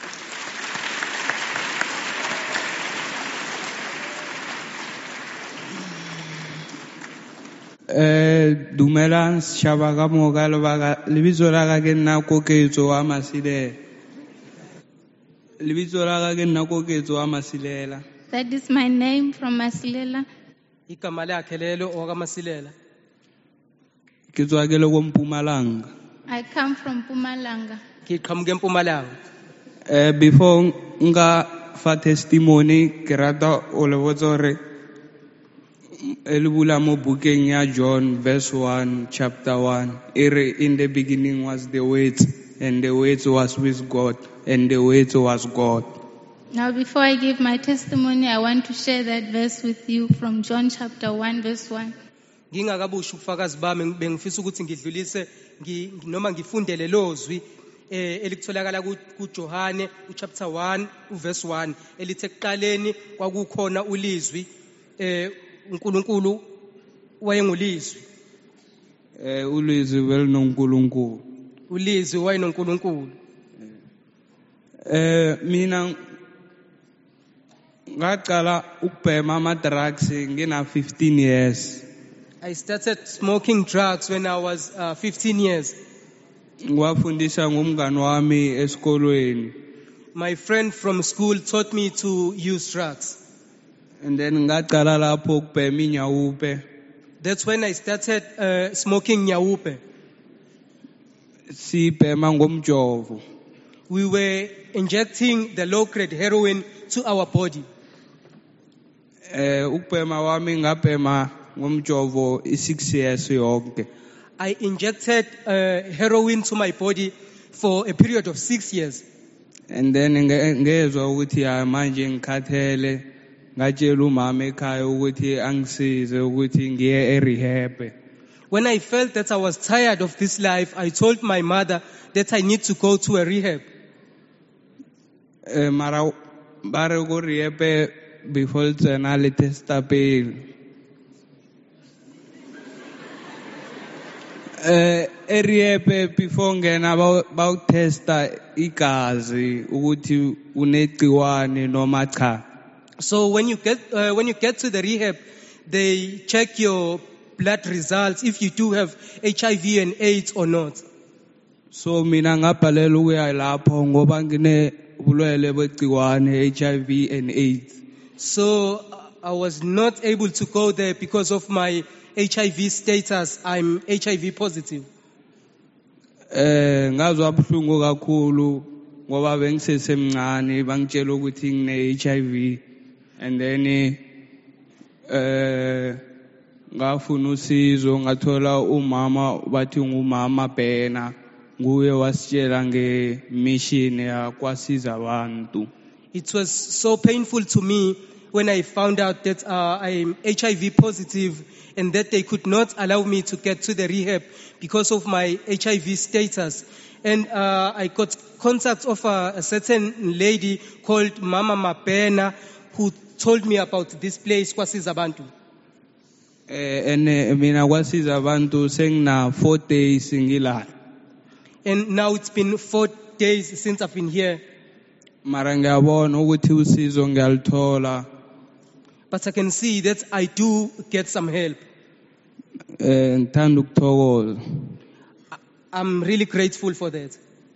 Dumelang shaba ka moka lebitso la ka ke nna Koketso wa Masilela. Lebitso la ka ke nna Koketso wa Masilela. That is my name from Masilela. Igama lakhe lelo okaMasilela. Ke tswa ke le ko Mpumalanga. I come from Mpumalanga. Ke qhamuke eMpumalanga. Before nga fa testimony ke rata o le botsa hore elibula mo bukeng ya John verse 1 chapter 1 in the beginning was the Word and the Word was with God and the Word was God. Now before I give my testimony, I want to share that verse with you from John chapter 1 verse 1. Ngingakabusha ubufakazi bami bengifisa ukuthi ngidlulise noma ngifundele lozwi elitholakala kuJohane chapter 1 verse 1 elithi ekuqaleni kwakukhona ulizwi uNkulunkulu wayengulizwi. Ulizwi welinoNkulunkulu. Ulizwi wayenoNkulunkulu. Mina ngaqala ukubhema ama drugs ngina 15 years. I started smoking drugs when I was 15 years. Ngwafundisha ngumngani wami esikolweni. My friend from school taught me to use drugs. And then ngaqala lapho ukubhema inyawupe. That's when I started smoking nyawupe. Sibhema ngomjovo. We were injecting the low grade heroin to our body. Ukubhema wami ngabhema ngomjovo 6 years yonke. I injected heroin to my body for a period of 6 years. And then ngezwe ukuthi manje ngikhathele ngajela umama ekhaya ukuthi angisize ukuthi ngiye rehab. When I felt that I was tired of this life, I told my mother that I need to go to a rehab. Mara bare go rehab before tsena le testa pele. Rehab before ngena ba testa igazi ukuthi unegciwane noma cha. So when you get to the rehab, they check your blood results if you do have HIV and AIDS or not. So mina ngabhalela ukuya lapho ngoba ngine ubulwele begciwane HIV and AIDS. So I was not able to go there because of my HIV status. I'm HIV positive. Ngazwa buhlungu kakhulu ngoba bengisesemncane bangitshela ukuthi ngine HIV, and then ngafuna usizo ngathola umama bathi ngumama Bhena, nguye wasitshela ngemission yakwasiza abantu. It was so painful to me when I found out that I'm HIV positive and that they could not allow me to get to the rehab because of my HIV status. And I got contact of a certain lady called Mama Mapena who told me about this place, Kwasiza Bantu. And mina kwasiza abantu sengina 4 days ngila. And now it's been 4 days since I've been here. Mara ngiyabona ukuthi usizo ngiyalithola. But I can see that I do get some help. Ngithanda ukuthokoza. I'm really grateful for that.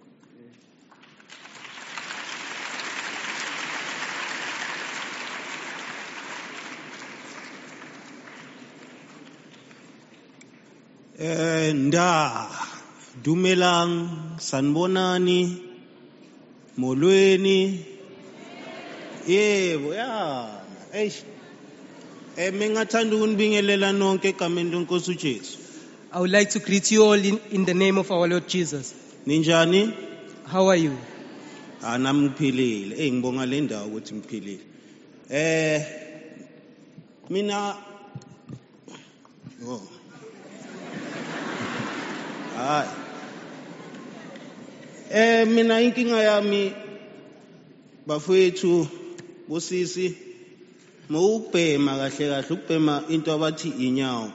Nda dumelang sanbonani molweni yebo ya mengathanda ukunibingelela nonke egameni lenkosi uJesu. I would like to greet you all in the name of our Lord Jesus. Ninjani? How are you? Nami ngiphilile. Ngibonga le ndawo ukuthi ngiphilile. Mina mina inkinga yami bafowethu bosisi mawubhema kahle kahle ukubhema into abathi inyawo.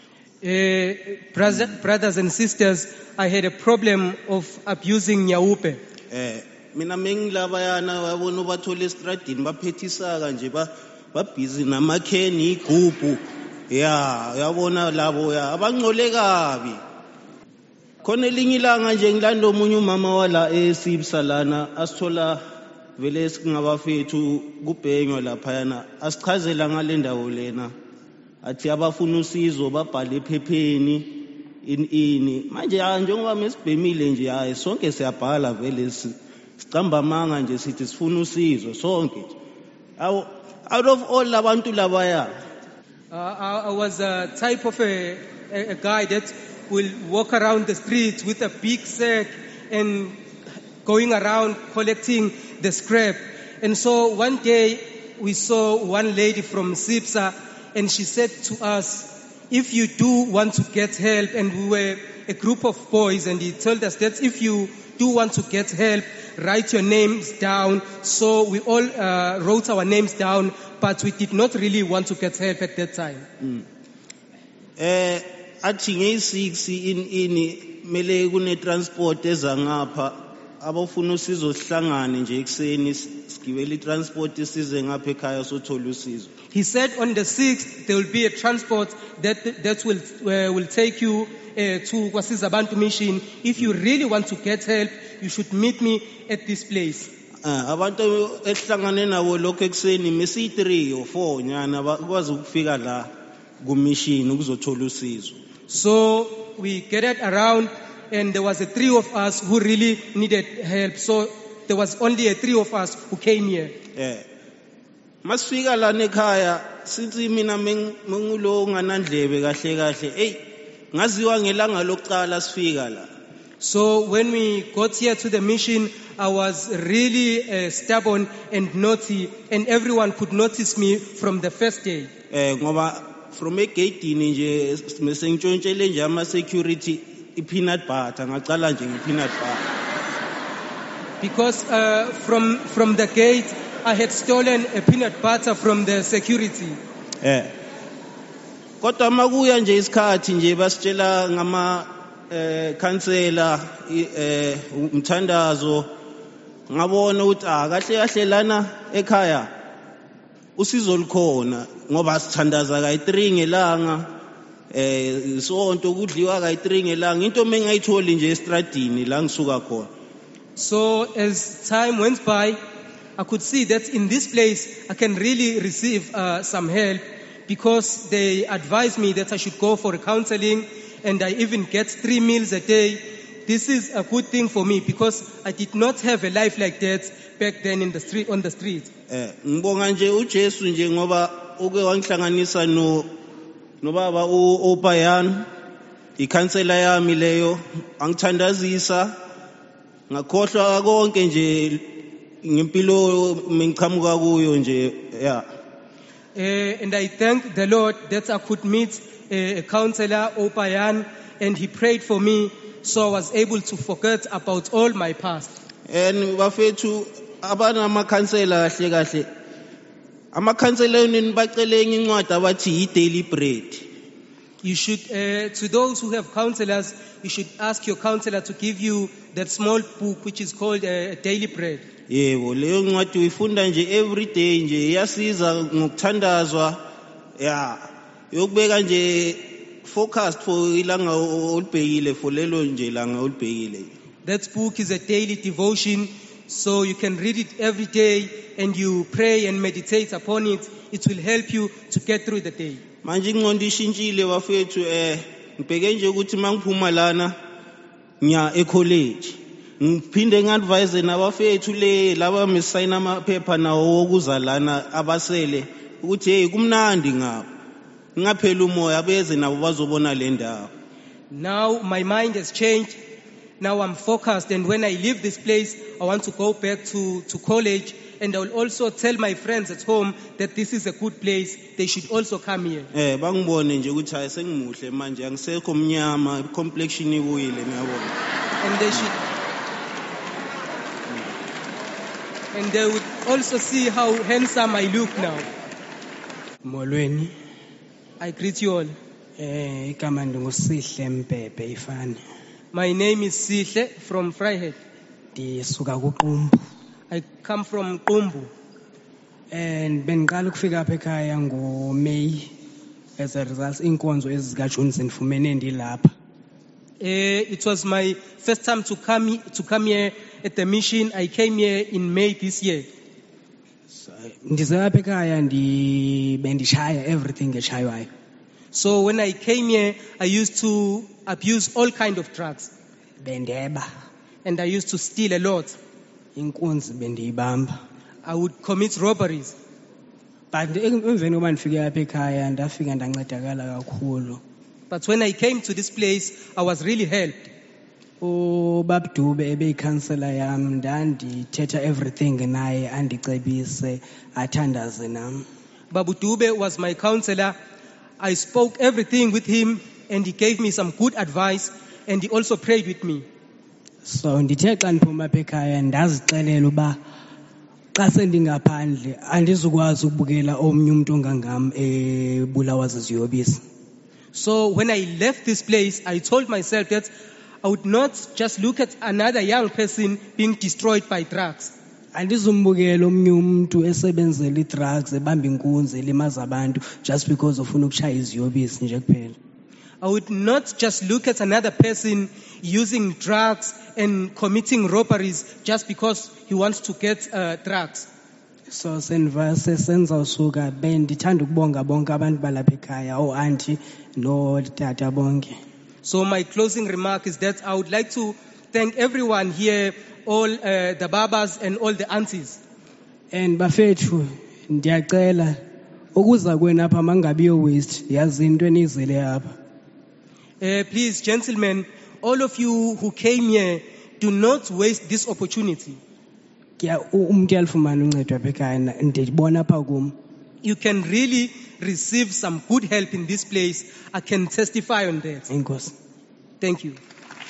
Brothers and sisters, I had a problem of abusing nyawupe. Mina mengilabayana wabona bathola estradini baphethisa nje babhizi namakheni igubhu yabona labo abangcole kabi. Khona elinye ilanga nje ngilanda omunye umama wala eSibsa lana asithola vele singabafethu kubhenywa lapha yana asichazela ngale ndawo lena athi abafuna usizo babhale ephepheni ini manje njengoba mesibhemile nje hayi sonke siyabhala vele sicamba amanga nje sithi sifuna usizo sonke out of all abantu labaya. I was a type of a guy that will walk around the street with a big sack and going around collecting the scrap. And so one day we saw one lady from Sipsa, and she said to us, if you do want to get help, and we were a group of boys, and he told us that if you do want to get help, write your names down. So we all wrote our names down, but we did not really want to get help at that time. Athi nge6 ini mele kune transport ezangapha abafuna usizo sihlangane nje ekseni sigibele itransport isize ngapha ekhaya sothola usizo. He said on the 6th there will be a transport that will take you to Kwasiza Bantu mission. If you really want to get help, you should meet me at this place. Abantu esihlangane nabo lokho ekseni mesi 3 or 4 nyana bakwazi ukufika la ku mission ukuzothola usizo. So we gathered around, and there was 3 of us who really needed help. So there was only 3 of us who came here. Masifika la nekhaya sithi mina mengulo nganandlebe kahle kahle ngaziwa ngelanga lokuqala sifika la. So when we got here to the mission, I was really stubborn and naughty, and everyone could notice me from the first day. Ngoba from egate nje mesengitshontshele nje ama security peanut butter ngaqala nje ngepeanut butter. Because from the gate I had stolen a peanut butter from the security. Kodwa makuya nje isikhathi nje basitshela ngama counselor umthandazo ngabona ukuthi kahle kahle lana ekhaya usizo likhona ngoba sithandaza kayi3 ngelanga isonto kudliwa kayi3 ngelanga into mengayitholi nje estradini la ngisuka khona. So as time went by, I could see that in this place I can really receive some help, because they advised me that I should go for counseling, and I even get 3 meals a day. This is a good thing for me, because I did not have a life like that back then in the street, on the street. Ngibonga nje uJesu nje ngoba uke wangihlanganisa no baba uPayan, ikhansela yami leyo, angithandazisa ngakhohlwa konke nje ngempilo mengiqhamuka kuyo nje, yeah. And I thank the Lord that I could meet a counselor, Opayan, and he prayed for me, so I was able to forget about all my past. And bafethu abana amakhansela kahle kahle, amakhansela nibacele incwadi abathi iDaily Bread. You should, to those who have counselors, you should ask your counselor to give you that small book which is called Daily Bread. Yebo, leyo ncwadi uyifunda nje every day nje, iyasiza ngokuthandazwa, yeah, yokubeka nje focused for ilanga olibhekile, for lelo nje langa olibhekile. That book is a daily devotion, so you can read it every day and you pray and meditate upon it. It will help you to get through the day. Manje ingqondo ishintshile bafethu, ngibheke nje ukuthi mangiphuma lana ngiya ecollege, ngiphinde ngadvise nabafethu laba misayina amaphepha nawo okuza lana abasele ukuthi hey kumnandi ngapha, ngaphela umoya beze nabo bazobona le ndawo. Now my mind has changed. Now I'm focused, and when I leave this place, I want to go back to college, and I will also tell my friends at home that this is a good place. They should also come here. Bangibone nje ukuthi hayi sengimuhle manje, angisekho mnyama, complexion ibuyile ngiyabona. And they would also see how handsome I look now. Molweni. I greet you all. Igama ndinguSihle Mpebe Ifane. My name is Sihle from Vryheid. Ndisuka kuQumbu. I come from Qumbu. And bendiqala ukufika apha ekhaya ngoMay. As a result, inkonzo ezikaJohn zindifumene ndilapha. It was my first time to come here at the mission. I came here in May this year. Ndize apha ekhaya bendishaya everything eshaywayo. So when I came here, I used to abuse all kind of drugs. Bendeba. And I used to steal a lot. Inkunzi bendiyibamba. I would commit robberies. But emveni koba ndifike apha ekhaya ndafika ndancedakala kakhulu. But when I came to this place, I was really helped. Ubabdube ebeyikhansela yam ndandithetha everything naye andicebise athandaze nam. Babu Dube was my counselor. I spoke everything with him, and he gave me some good advice, and he also prayed with me. So ndithe xa ndiphuma apha ekhaya ndazixelela uba xa sendingaphandle andizukwazi ukubukela omnye umuntu ongangam ebulawa ziziyobisi. So when I left this place, I told myself that I would not just look at another young person being destroyed by drugs. Andizumbukela omnye umuntu esebenzela i-drugs ebamba inkunzi elimaza abantu just because ufuna ukushaya iziyobisi nje kuphela. I would not just look at another person using drugs and committing robberies just because he wants to get drugs. So senzawusuka bendithanda ukubonga bonke abantu balapha ekhaya, auntie no tata bonke. So my closing remark is that I would like to thank everyone here, all the babas and all the aunties. And bafethu ndiyacela ukuza kwenu apha mangabiyo waste, yazi into enizele apha. Please, gentlemen, all of you who came here, do not waste this opportunity. Umuntu uyalifumana uncedo apha ekhaya ndibona apha kum. You can really receive some good help in this place. I can testify on that. Enkosi. Thank you.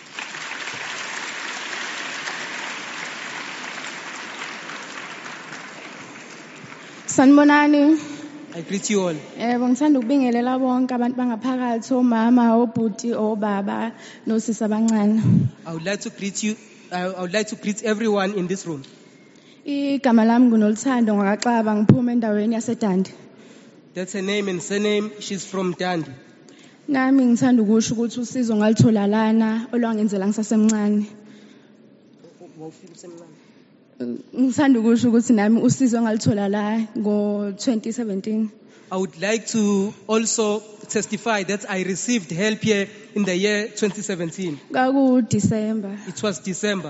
Sanibonani. I greet you all. Ngithanda ukubingelela bonke abantu bangaphakathi, omama, obhuti, obaba, nosisi abancane. I would like to greet you. I would like to greet everyone in this room. Igama lami nguNoluthando ngakaXaba, ngiphuma endaweni yaseDandi. That's her name and surname. She's from Dandi. Nami ngithanda ukusho ukuthi usizo ngalithola lana olwangenzela ngisasemncane. Ngisanda ukusho ukuthi nami usizo ngalithola la ngo-2017. I would like to also testify that I received help here in the year 2017. December. It was December.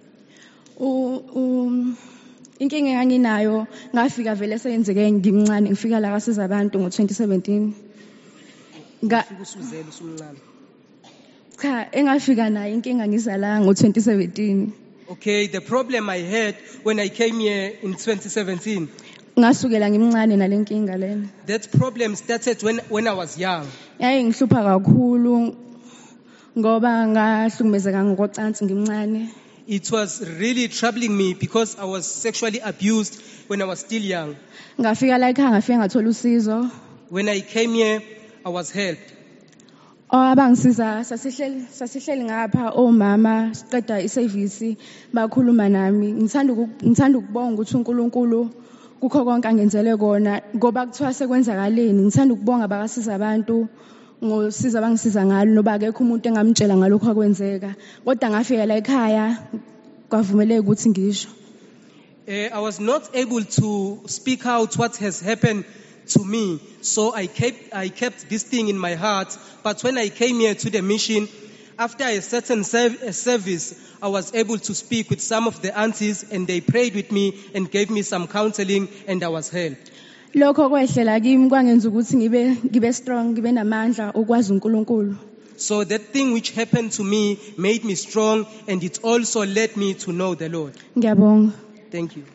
Inkinga enganginayo ngafika vele seyenzeke ngimncane ngifika la kasiza abantu ngo-2017. Cha, engafika nayo inkinga ngizala ngo-2017. Okay, the problem I had when I came here in 2017. Ngasukela ngimncane nalenkinga lena. That problem started when I was young. Yayingihlupha kakhulu ngoba ngahlukumezeka ngokocansi ngimncane. It was really troubling me because I was sexually abused when I was still young. Ngafika la ekhaya ngafika ngathola usizo. When I came here, I was helped. Abangisiza sasihleli ngapha omama siqeda iservice bakhuluma nami. Ngithanda ukubonga ukuthi uNkulunkulu kukho konke angenzele kona ngoba kuthiwa sekwenzakaleni. Ngithanda ukubonga bakasiza abantu ngosiza bangisiza ngalo noba akekho umuntu engamtshela ngalokho akwenzeka. Kodwa ngafika la ekhaya kwavumeleka ukuthi ngisho. I was not able to speak out what has happened to me, so I kept this thing in my heart. But when I came here to the mission, after a certain service, I was able to speak with some of the aunties, and they prayed with me and gave me some counseling, and I was helped. Lokho kwehlela kimi kwangenza ukuthi ngibe strong, ngibe namandla ukwazi uNkulunkulu. So that thing which happened to me made me strong, and it also led me to know the Lord. Ngiyabonga. Thank you.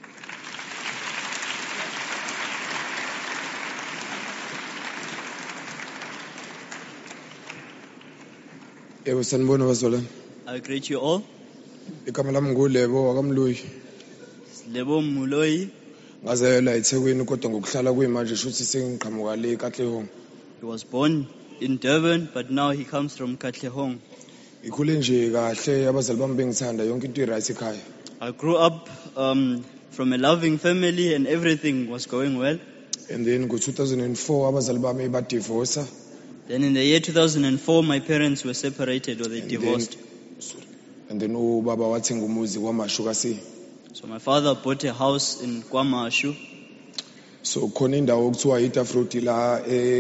Sanibona bazalwane. I greet you all. Igama lami nguLebo wakamluyi. Lebo Muloyi. Ngazalelwa eThekwini kodwa ngokuhlala kuyimanje shuthi sengiqhamuka le eKatlehong. He was born in Durban, but now he comes from Katlehong. Ikhule nje kahle abazali bami bengithanda yonke into iright ekhaya. I grew up from a loving family and everything was going well. And then ngo-2004 abazali bami badivorca. Then in the year 2004, my parents were separated or they divorced. And then ubaba wathenga umuzi kwaMashu kasi. So my father bought a house in KwaMashu. So khona indawo okuthiwa iTafruit la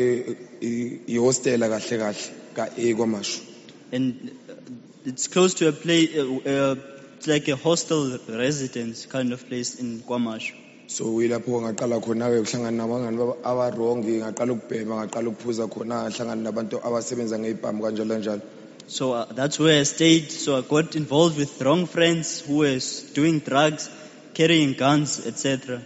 ihostela kahle kahle ka kwaMashu. And it's close to a place, it's like a hostel residence kind of place in KwaMashu. So wilapho ngaqala khona ke ukuhlangana nabangani abarongi ngaqala ukubhema ngaqala ukuphuza khona ngahlangana nabantu abasebenza ngeibhamu kanjalo njalo. So that's where I stayed. So I got involved with wrong friends who were doing drugs, carrying guns, etc.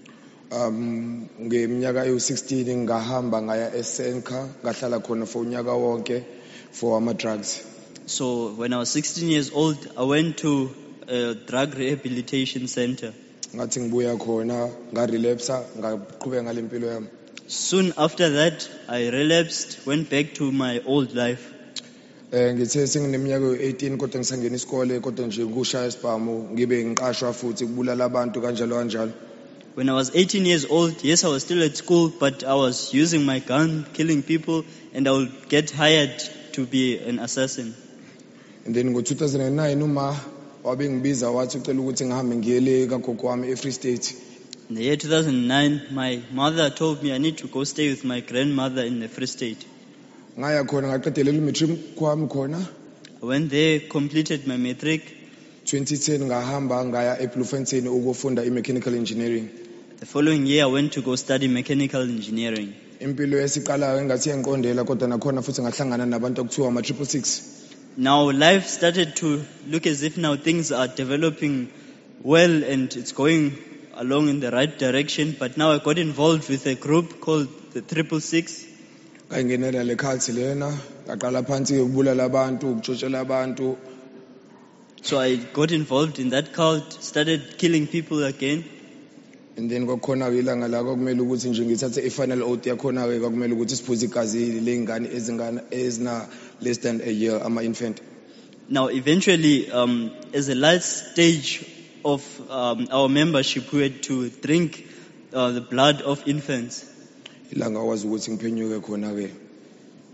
Ngeminyaka u16 ngahamba ngaya eSenka ngahlala khona for unyaka wonke for ama drugs. So when I was 16 years old, I went to a drug rehabilitation center. Ngathi ngibuya khona nga-relapse ngaqhubeka ngalempilo yami. Soon after that, I relapsed, went back to my old life. Ngithe sengineminyaka u18 kodwa ngisangena isikole kodwa nje ukushaya isibhamu ngibe ngiqashwa futhi kubulala abantu kanjalo kanjalo. When I was 18 years old, yes, I was still at school, but I was using my gun, killing people, and I would get hired to be an assassin. And then ngo-2009 uma wabe ngibiza wathi ucela ukuthi ngihambe ngiyele kagogo wami eFree State. In the year 2009, my mother told me I need to go stay with my grandmother in the Free State. Ngaya khona ngaqedelela matric kwami khona. I went there, completed my matric. 2010 ngahamba ngaya eBloemfontein ukufunda mechanical engineering. The following year I went to go study mechanical engineering. Impilo yesiqala engathi yangiqondela kodwa nakhona futhi ngahlangana nabantu okuthiwa ama 666. Now life started to look as if now things are developing well and it's going along in the right direction, but now I got involved with a group called the 666. Kangenela le cult lena ngaqala phansi ukubulala abantu ukutshotshela abantu. So I got involved in that cult, started killing people again. And then kwakhona ke ilanga la kwakumele ukuthi nje ngithathe final oath yakhona ke kwakumele ukuthi siphuze igazi lengane ezina less than a year ama infant. Now eventually as a last stage of our membership we had to drink the blood of infants. Ilanga wazi ukuthi ngiphenyuke khona ke.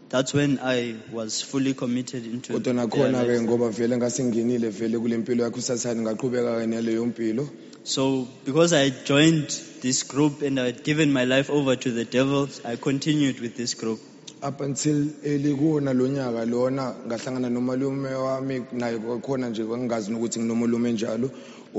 That's when I was fully committed into kodwa their nakhona ke lives. ngoba vele ngasenginile vele kule mpilo yakho usathane ngaqhubeka naleyo mpilo. So because I joined this group and I had given my life over to the devil, I continued with this group. Up until elikuona lonyaka lona ngahlangana nomalume wami naye kwakhona nje ngingazi ukuthi nginomalume njalo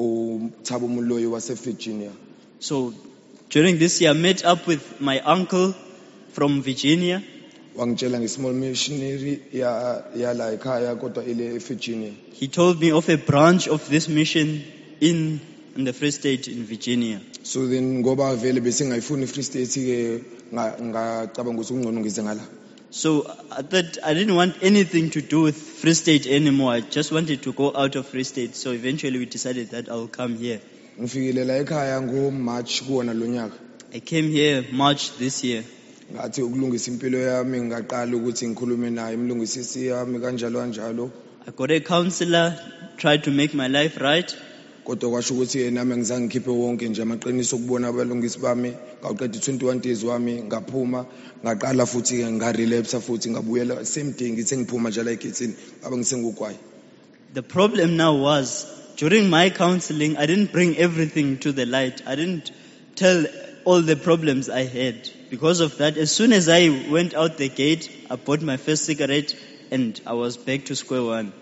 uThabo Muloyi wase Virginia. So during this year I met up with my uncle from Virginia. Wangitshela nge-small missionary ya la ekhaya kodwa ile Virginia. He told me of a branch of this mission in the Free State in Virginia. So then ngoba vele bese ngayifuna iFree State ke ngacabanga ukuthi ungcono ngize ngala. So that I didn't want anything to do with Free State anymore. I just wanted to go out of Free State. So eventually we decided that I'll come here. Ngifikile la ekhaya ngo-March kuwona lonyaka. I came here March this year. Ngathi ukulungisa impilo yami ngaqala ukuthi ngikhulume naye imlungisisi yami kanjalo. I got a counselor, tried to make my life right. Kodwa kwasho ukuthi yena nami ngizange ngikhiphe wonke nje amaqiniso ukubona abalungisi bami ngaqeda 21 days wami ngaphuma ngaqala futhi ke ngarelapse futhi ngabuyela same day ngithi ngiphuma njalo egetsini abe ngisengugwayi. The problem now was during my counseling I didn't bring everything to the light. I didn't tell all the problems I had. Because of that, as soon as I went out the gate, I bought my first cigarette and I was back to square one.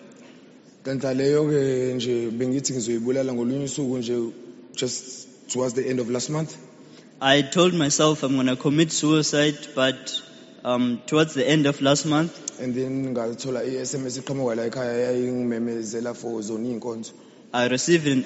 Kanti leyo ke nje bengithi ngizoyibulala ngolunye usuku nje just towards the end of last month. I told myself I'm going to commit suicide, but towards the end of last month. And then ngathola iSMS iqhamuka la ekhaya yayingimemezela for zona inkonzo. I received an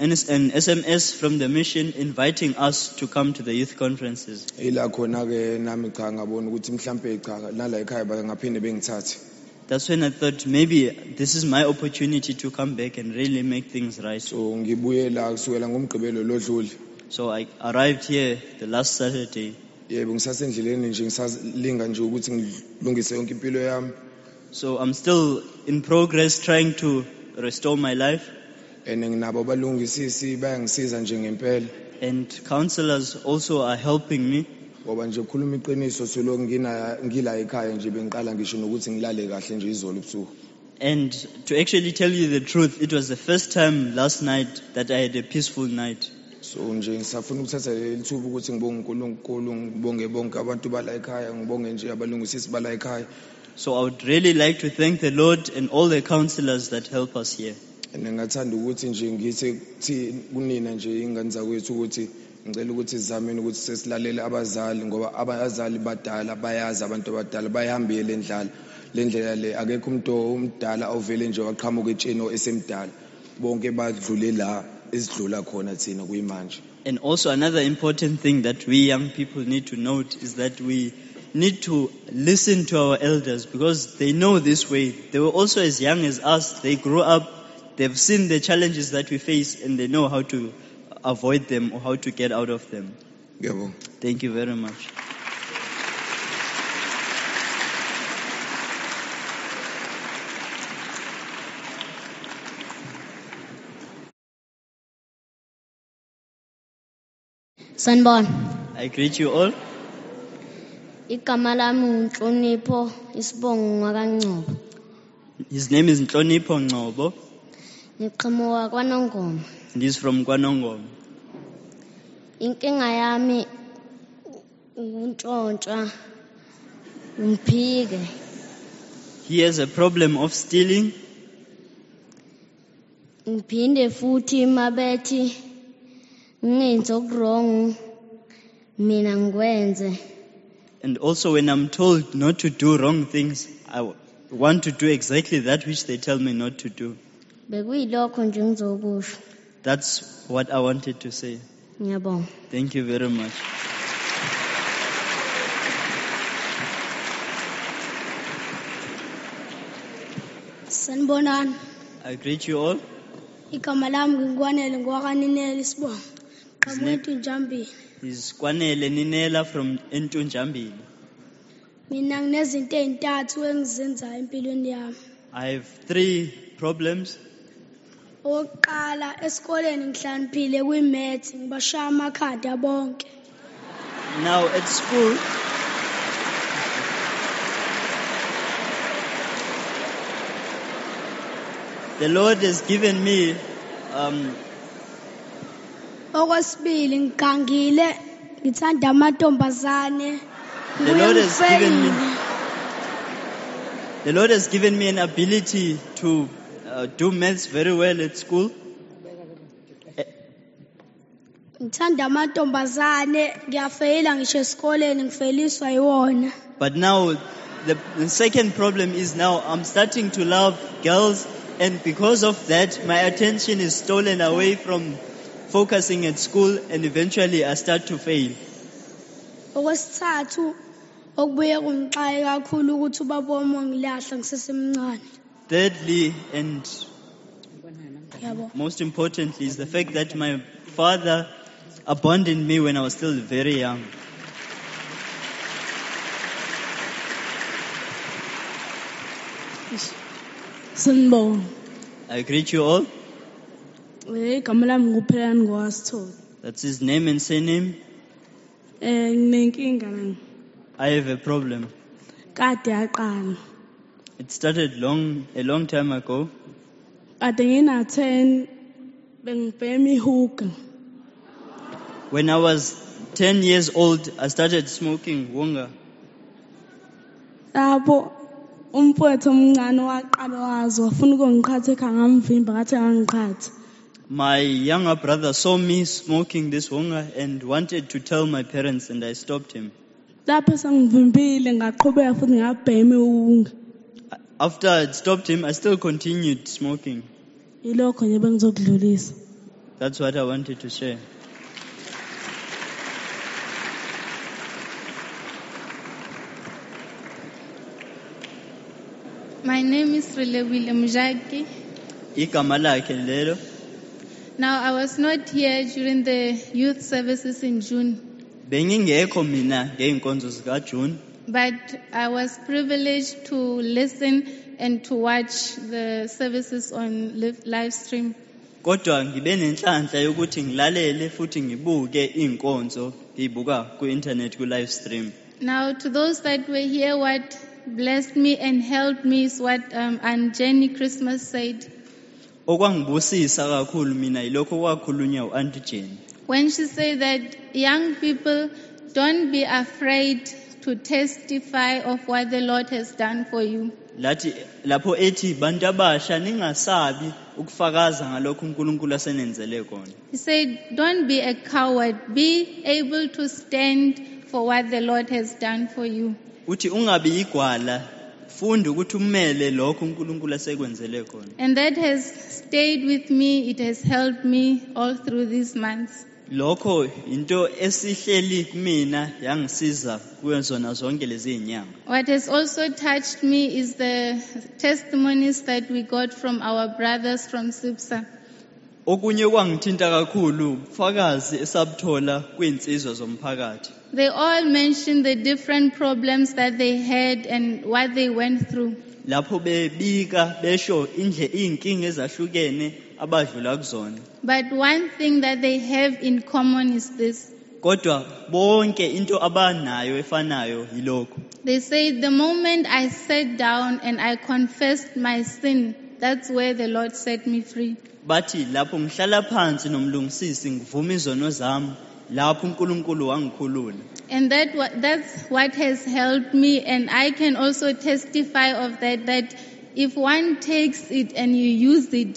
SMS from the mission inviting us to come to the youth conferences. Ila khona ke nami cha ngabona ukuthi mhlambe cha nala ekhaya bangaphinde bengithathe. That's when I thought maybe this is my opportunity to come back and really make things right. So ngibuye la kusukela ngomgqibelo lodlule. So I arrived here the last Saturday. Yebo ngisasendleleni nje ngisalinga nje ukuthi ngilungise yonke impilo yami. So I'm still in progress trying to restore my life. And nginabo balungisisi bayangisiza nje ngempela. And counselors also are helping me. Ngoba nje ukukhuluma iqiniso solo ngila ekhaya nje bengiqala ngisho nokuthi ngilale kahle nje izolo ebusuku. And to actually tell you the truth, it was the first time last night that I had a peaceful night. So nje ngisafuna ukuthatha leli thuba ukuthi ngibonge uNkulunkulu ngibonge bonke abantu bala ekhaya ngibonge nje abalungisisi bala ekhaya. So I would really like to thank the Lord and all the counselors that help us here. And ngathanda ukuthi nje ngithi kunina nje ingane zakwethu ukuthi ngicela ukuthi sizameni ukuthi sesilalele abazali ngoba abazali badala bayazi abantu abadala bayihambile le ndlela le akekho umuntu omdala ovele nje waqhamuka etsheni esemdala bonke badlule la esidlula khona thina kuyimanje. And also another important thing that we young people need to note is that we need to listen to our elders because they know this way. They were also as young as us. They grew up, they've seen the challenges that we face and they know how to avoid them or how to get out of them. Yebo. Thank you very much. Sanibona. I greet you all. Igama lami uNhlonipho Isibongo ngakaNgcobo. His name is Nhlonipho Ngcobo. Ngiqhamuka kwaNongoma. And he's from KwaNongoma. Inkinga yami ukuntshontshwa umphike. He has a problem of stealing. Ngiphinde futhi mabethi ngenze okwrong mina ngikwenze. And also when I'm told not to do wrong things, I want to do exactly that which they tell me not to do. Bekuyilokho nje ngizokusho. That's what I wanted to say. Ngiyabonga. Thank you very much. Sanibonani. I greet you all. Igama lami ngingwanele ngwakaninele Isibongo. Qamuntu Njambili. He's Kwanele Ninela from Entunjambili. Mina nginezinto ezintathu engizenzayo empilweni yami. I have 3 problems. Oqala esikoleni ngihlaniphile kwimaths ngibashaya amakhadi abonke. Now at school The Lord has given me Okwesibili ngigangile ngithanda amantombazane. The Lord has given me an ability to do maths very well at school. Ngithanda amantombazane ngiyafeyila ngisho esikoleni ngifeliswa yiwona. But now the second problem is now I'm starting to love girls, and because of that my attention is stolen away from focusing at school, and eventually I start to fail. Okwesithathu okubuye kungixaye kakhulu ukuthi ubaba wami ngilahla ngisesemncane. Thirdly, and most importantly, is the fact that my father abandoned me when I was still very young. Sanibonga. I greet you all. Igama lami nguPhelani ngowaSithole. That's his name and surname. Nginenkinga la. I have a problem. Kade yaqala. It started a long time ago. Kade ngina 10 bengibhema ihookah. When I was 10 years old, I started smoking wonga. Lapho umfowethu omncane waqala wazo wafuna ukungiqhatha ekhaya ngamvimba ngathi angiqhatha. My younger brother saw me smoking this wonga and wanted to tell my parents, and I stopped him. Lapho sengivimbile ngaqhubeka futhi ngabhema iwunga. After I stopped him, I still continued smoking. Yilokho nje bengizokudlulisa. That's what I wanted to share. My name is Relewile Mjaki. Igama lakhe lelo. Now, I was not here during the youth services in June, Bengingekho mina ngeinkonzo zika June, but I was privileged to listen and to watch the services on live stream. kodwa ngibe nenhlanhla yokuthi ngilalele futhi ngibuke inkonzo ngibuka ku internet ku live stream. Now, to those that were here, what blessed me and helped me is what Aunt Jenny Christmas said. Okwangibusisa kakhulu mina ilokho kwakhulunywa uAuntie Jane. When she said that young people, don't be afraid to testify of what the Lord has done for you. Lathi lapho ethi bantu abasha ningasabi ukufakaza ngalokho uNkulunkulu asenenzele kona. He said, don't be a coward. Be able to stand for what the Lord has done for you. Uthi ungabi igwala, funda ukuthi umele lokho uNkulunkulu asekwenzele kona. And that has stayed with me. It has helped me all through these months. Lokho into esihleli kumina yangisiza kuzona zonke lezi inyanga. What has also touched me is the testimonies that we got from our brothers from SIPSA. Okunye kwangithinta kakhulu ubufakazi esabuthola kwinsizwa zomphakathi. They all mentioned the different problems that they had and what they went through. Lapho bebika besho inkinga ezahlukene abadlula kuzona. But one thing that they have in common is this. Kodwa bonke into abanayo efanayo yilokho. They say the moment I sat down and I confessed my sin, that's where the Lord set me free. Bathi lapho ngihlala phansi nomlungisisi ngivuma izono zami, lapho uNkulunkulu wangikhulula. And that's what has helped me, and I can also testify of that if one takes it and you use it,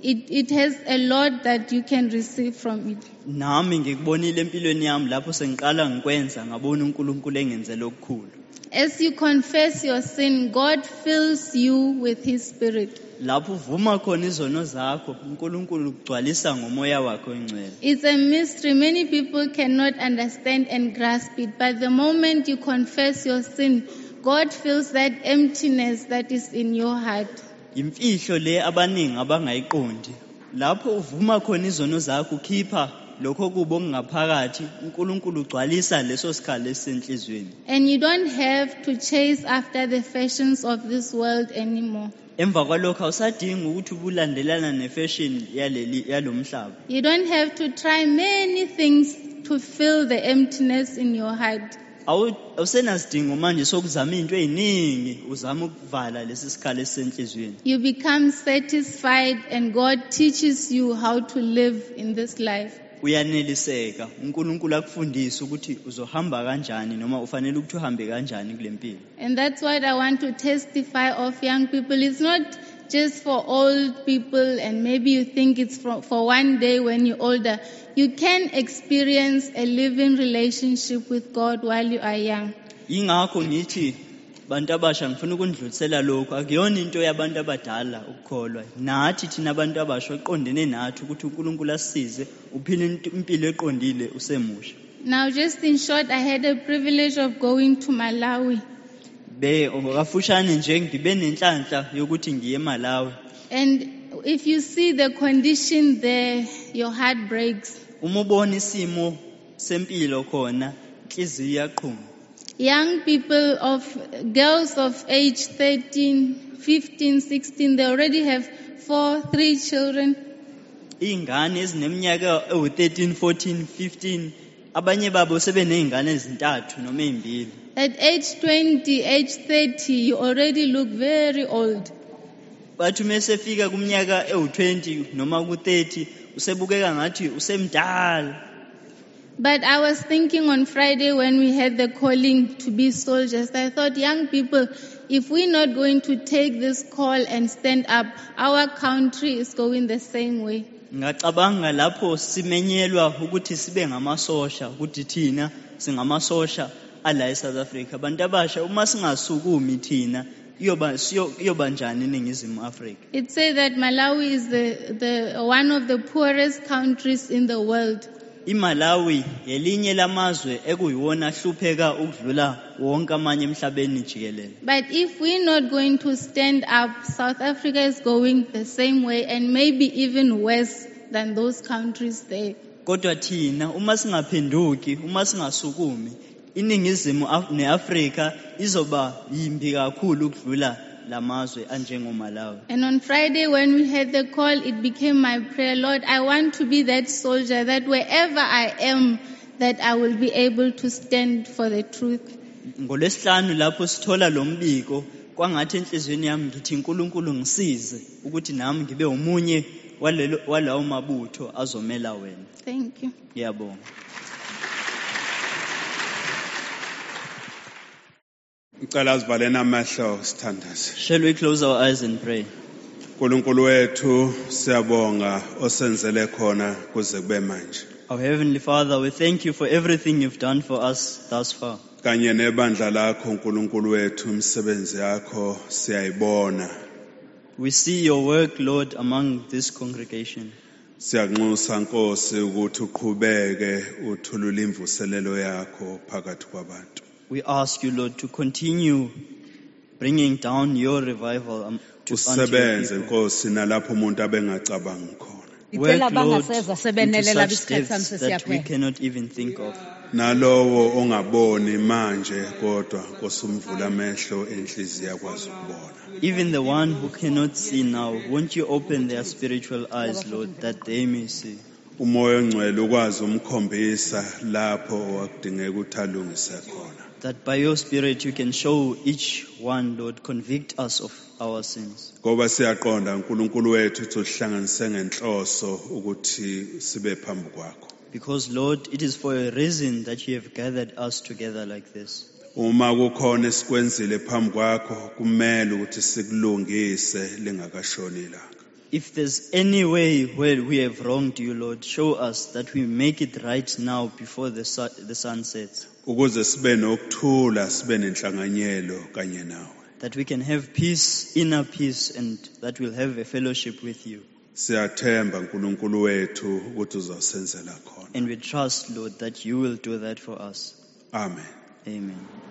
it has a lot that you can receive from it. Nami ngikubonile empilweni yami lapho sengiqala ngikwenza ngabona uNkulunkulu engenzele okukhulu. As you confess your sin, God fills you with His Spirit. Lapho uvuma khona izono zakho, uNkulunkulu ukugcwalisa ngomoya wakhe oyingcwele. It's a mystery. Many people cannot understand and grasp it. But the moment you confess your sin, God fills that emptiness that is in your heart. Imfihlo le abaningi abangayiqondi. Lapho uvuma khona izono zakho ukhipha lokho kubo ngaphakathi, uNkulunkulu ugcwalisa leso sikhala esenhlizweni. And you don't have to chase after the fashions of this world anymore. Emva kwalokho awusadingi ukuthi ubulandelana nefashion yalomhlaba. You don't have to try many things to fill the emptiness in your heart. awusenasidingo manje sokuzama into eziningi uzama ukuvala lesi sikhala esisenhlizweni. You become satisfied and God teaches you how to live in this life. Uyaneliseka, uNkulunkulu akufundisa ukuthi uzohamba kanjani noma ufanele ukuthi uhambe kanjani kule mpilo. And that's what I want to testify of young people. It's not just for old people, and maybe you think it's for one day when you're older. You can experience a living relationship with God while you are young. Ingakho ngithi bantu abasha ngifuna ukundlulisela lokho, akuyona into yabantu abadala ukukholwa. Nathi thina abantu abasha eqondene nathi ukuthi uNkulunkulu asisize uphile impilo eqondile usemusha. Now, just in short, I had a privilege of going to Malawi. Kafushane nje ngibe nenhlanhla yokuthi ngiye eMalawi. And if you see the condition there, your heart breaks. Uma ubona isimo sempilo khona inhliziyo iyaqhuma. Young people girls of age 13, 15, 16, they already have 3 children. Ingane ezineminyaka ewu13, 14, 15, abanye babo sebenezingane ezintathu noma ezimbili. At age 20, age 30, you already look very old. Bathi mesefika kuminyaka ewu20 noma ku30 usebukeka ngathi usemdala. But I was thinking on Friday when we had the calling to be soldiers, I thought, young people, if we're not going to take this call and stand up, our country is going the same way. Ngacabanga lapho simenyelwa ukuthi sibe ngamasosha, ukuthi thina singamasosha ala eSouth Africa. Abantu abasha uma singasukumi thina iyoba njani eNingizimu Afrika? It says that Malawi is the one of the poorest countries in the world. iMalawi yelinye lamazwe ekuyiwona ahlupheka ukudlula wonke amanye emhlabeni jikelele. But if we're not going to stand up, South Africa is going the same way and maybe even worse than those countries there. Kodwa thina uma singaphenduki, uma singasukumi, iNingizimu neAfrika izoba yimbi kakhulu ukudlula lamazwe anjengoMalawi. And on Friday when we had the call, it became my prayer, Lord, I want to be that soldier that wherever I am, that I will be able to stand for the truth. NgoLwesihlanu lapho sithola lo mbiko, kwangathi enhlizweni yami ngithi uNkulunkulu ngisize ukuthi nami ngibe umunye walawo mabutho azomela wena. Thank you. Ngiyabonga. Shall we close our eyes and pray? Nkulunkulu wethu siyabonga osenzele khona kuze kube manje. Our Heavenly Father, we thank you for everything you've done for us thus far. Kanye nebandla lakho Nkulunkulu wethu imisebenzi yakho siyayibona. We see your work, Lord, among this congregation. Siyanxusa Nkosi ukuthi uqhubeke uthulule imvuselelo yakho phakathi kwabantu. We ask you, Lord, to continue bringing down your revival unto your Usebenze people. Nkosi nalapho umuntu abengacabangi khona. Work, Lord, into such depths that we cannot even think of. Nalowo ongaboni manje kodwa kosumvula amehlo enhliziyo yakwazi ukubona. Even the one who cannot see now, won't you open their spiritual eyes, Lord, that they may see? Umoya ongcwele ukwazi umkhombisa lapho wakudingeka ukuthi alungise khona. That by your Spirit you can show each one, Lord, convict us of our sins. Ngoba siyaqonda uNkulunkulu wethu uthihlanganise ngenhloso ukuthi sibe phambi kwakho. Because, Lord, it is for a reason that you have gathered us together like this. Uma kukhona esikwenzile phambi kwakho kumele ukuthi sikulungise lingakashoni ilanga. If there's any way where we have wronged you, Lord, show us that we make it right now before the sun sets. Ukuze sibe nokuthula sibe nenhlanganyelo kanye nawe. That we can have peace, inner peace, and that we'll have a fellowship with you. Siyathemba uNkulunkulu wethu ukuthi uzasenzela khona. And we trust, Lord, that you will do that for us. Amen. Amen.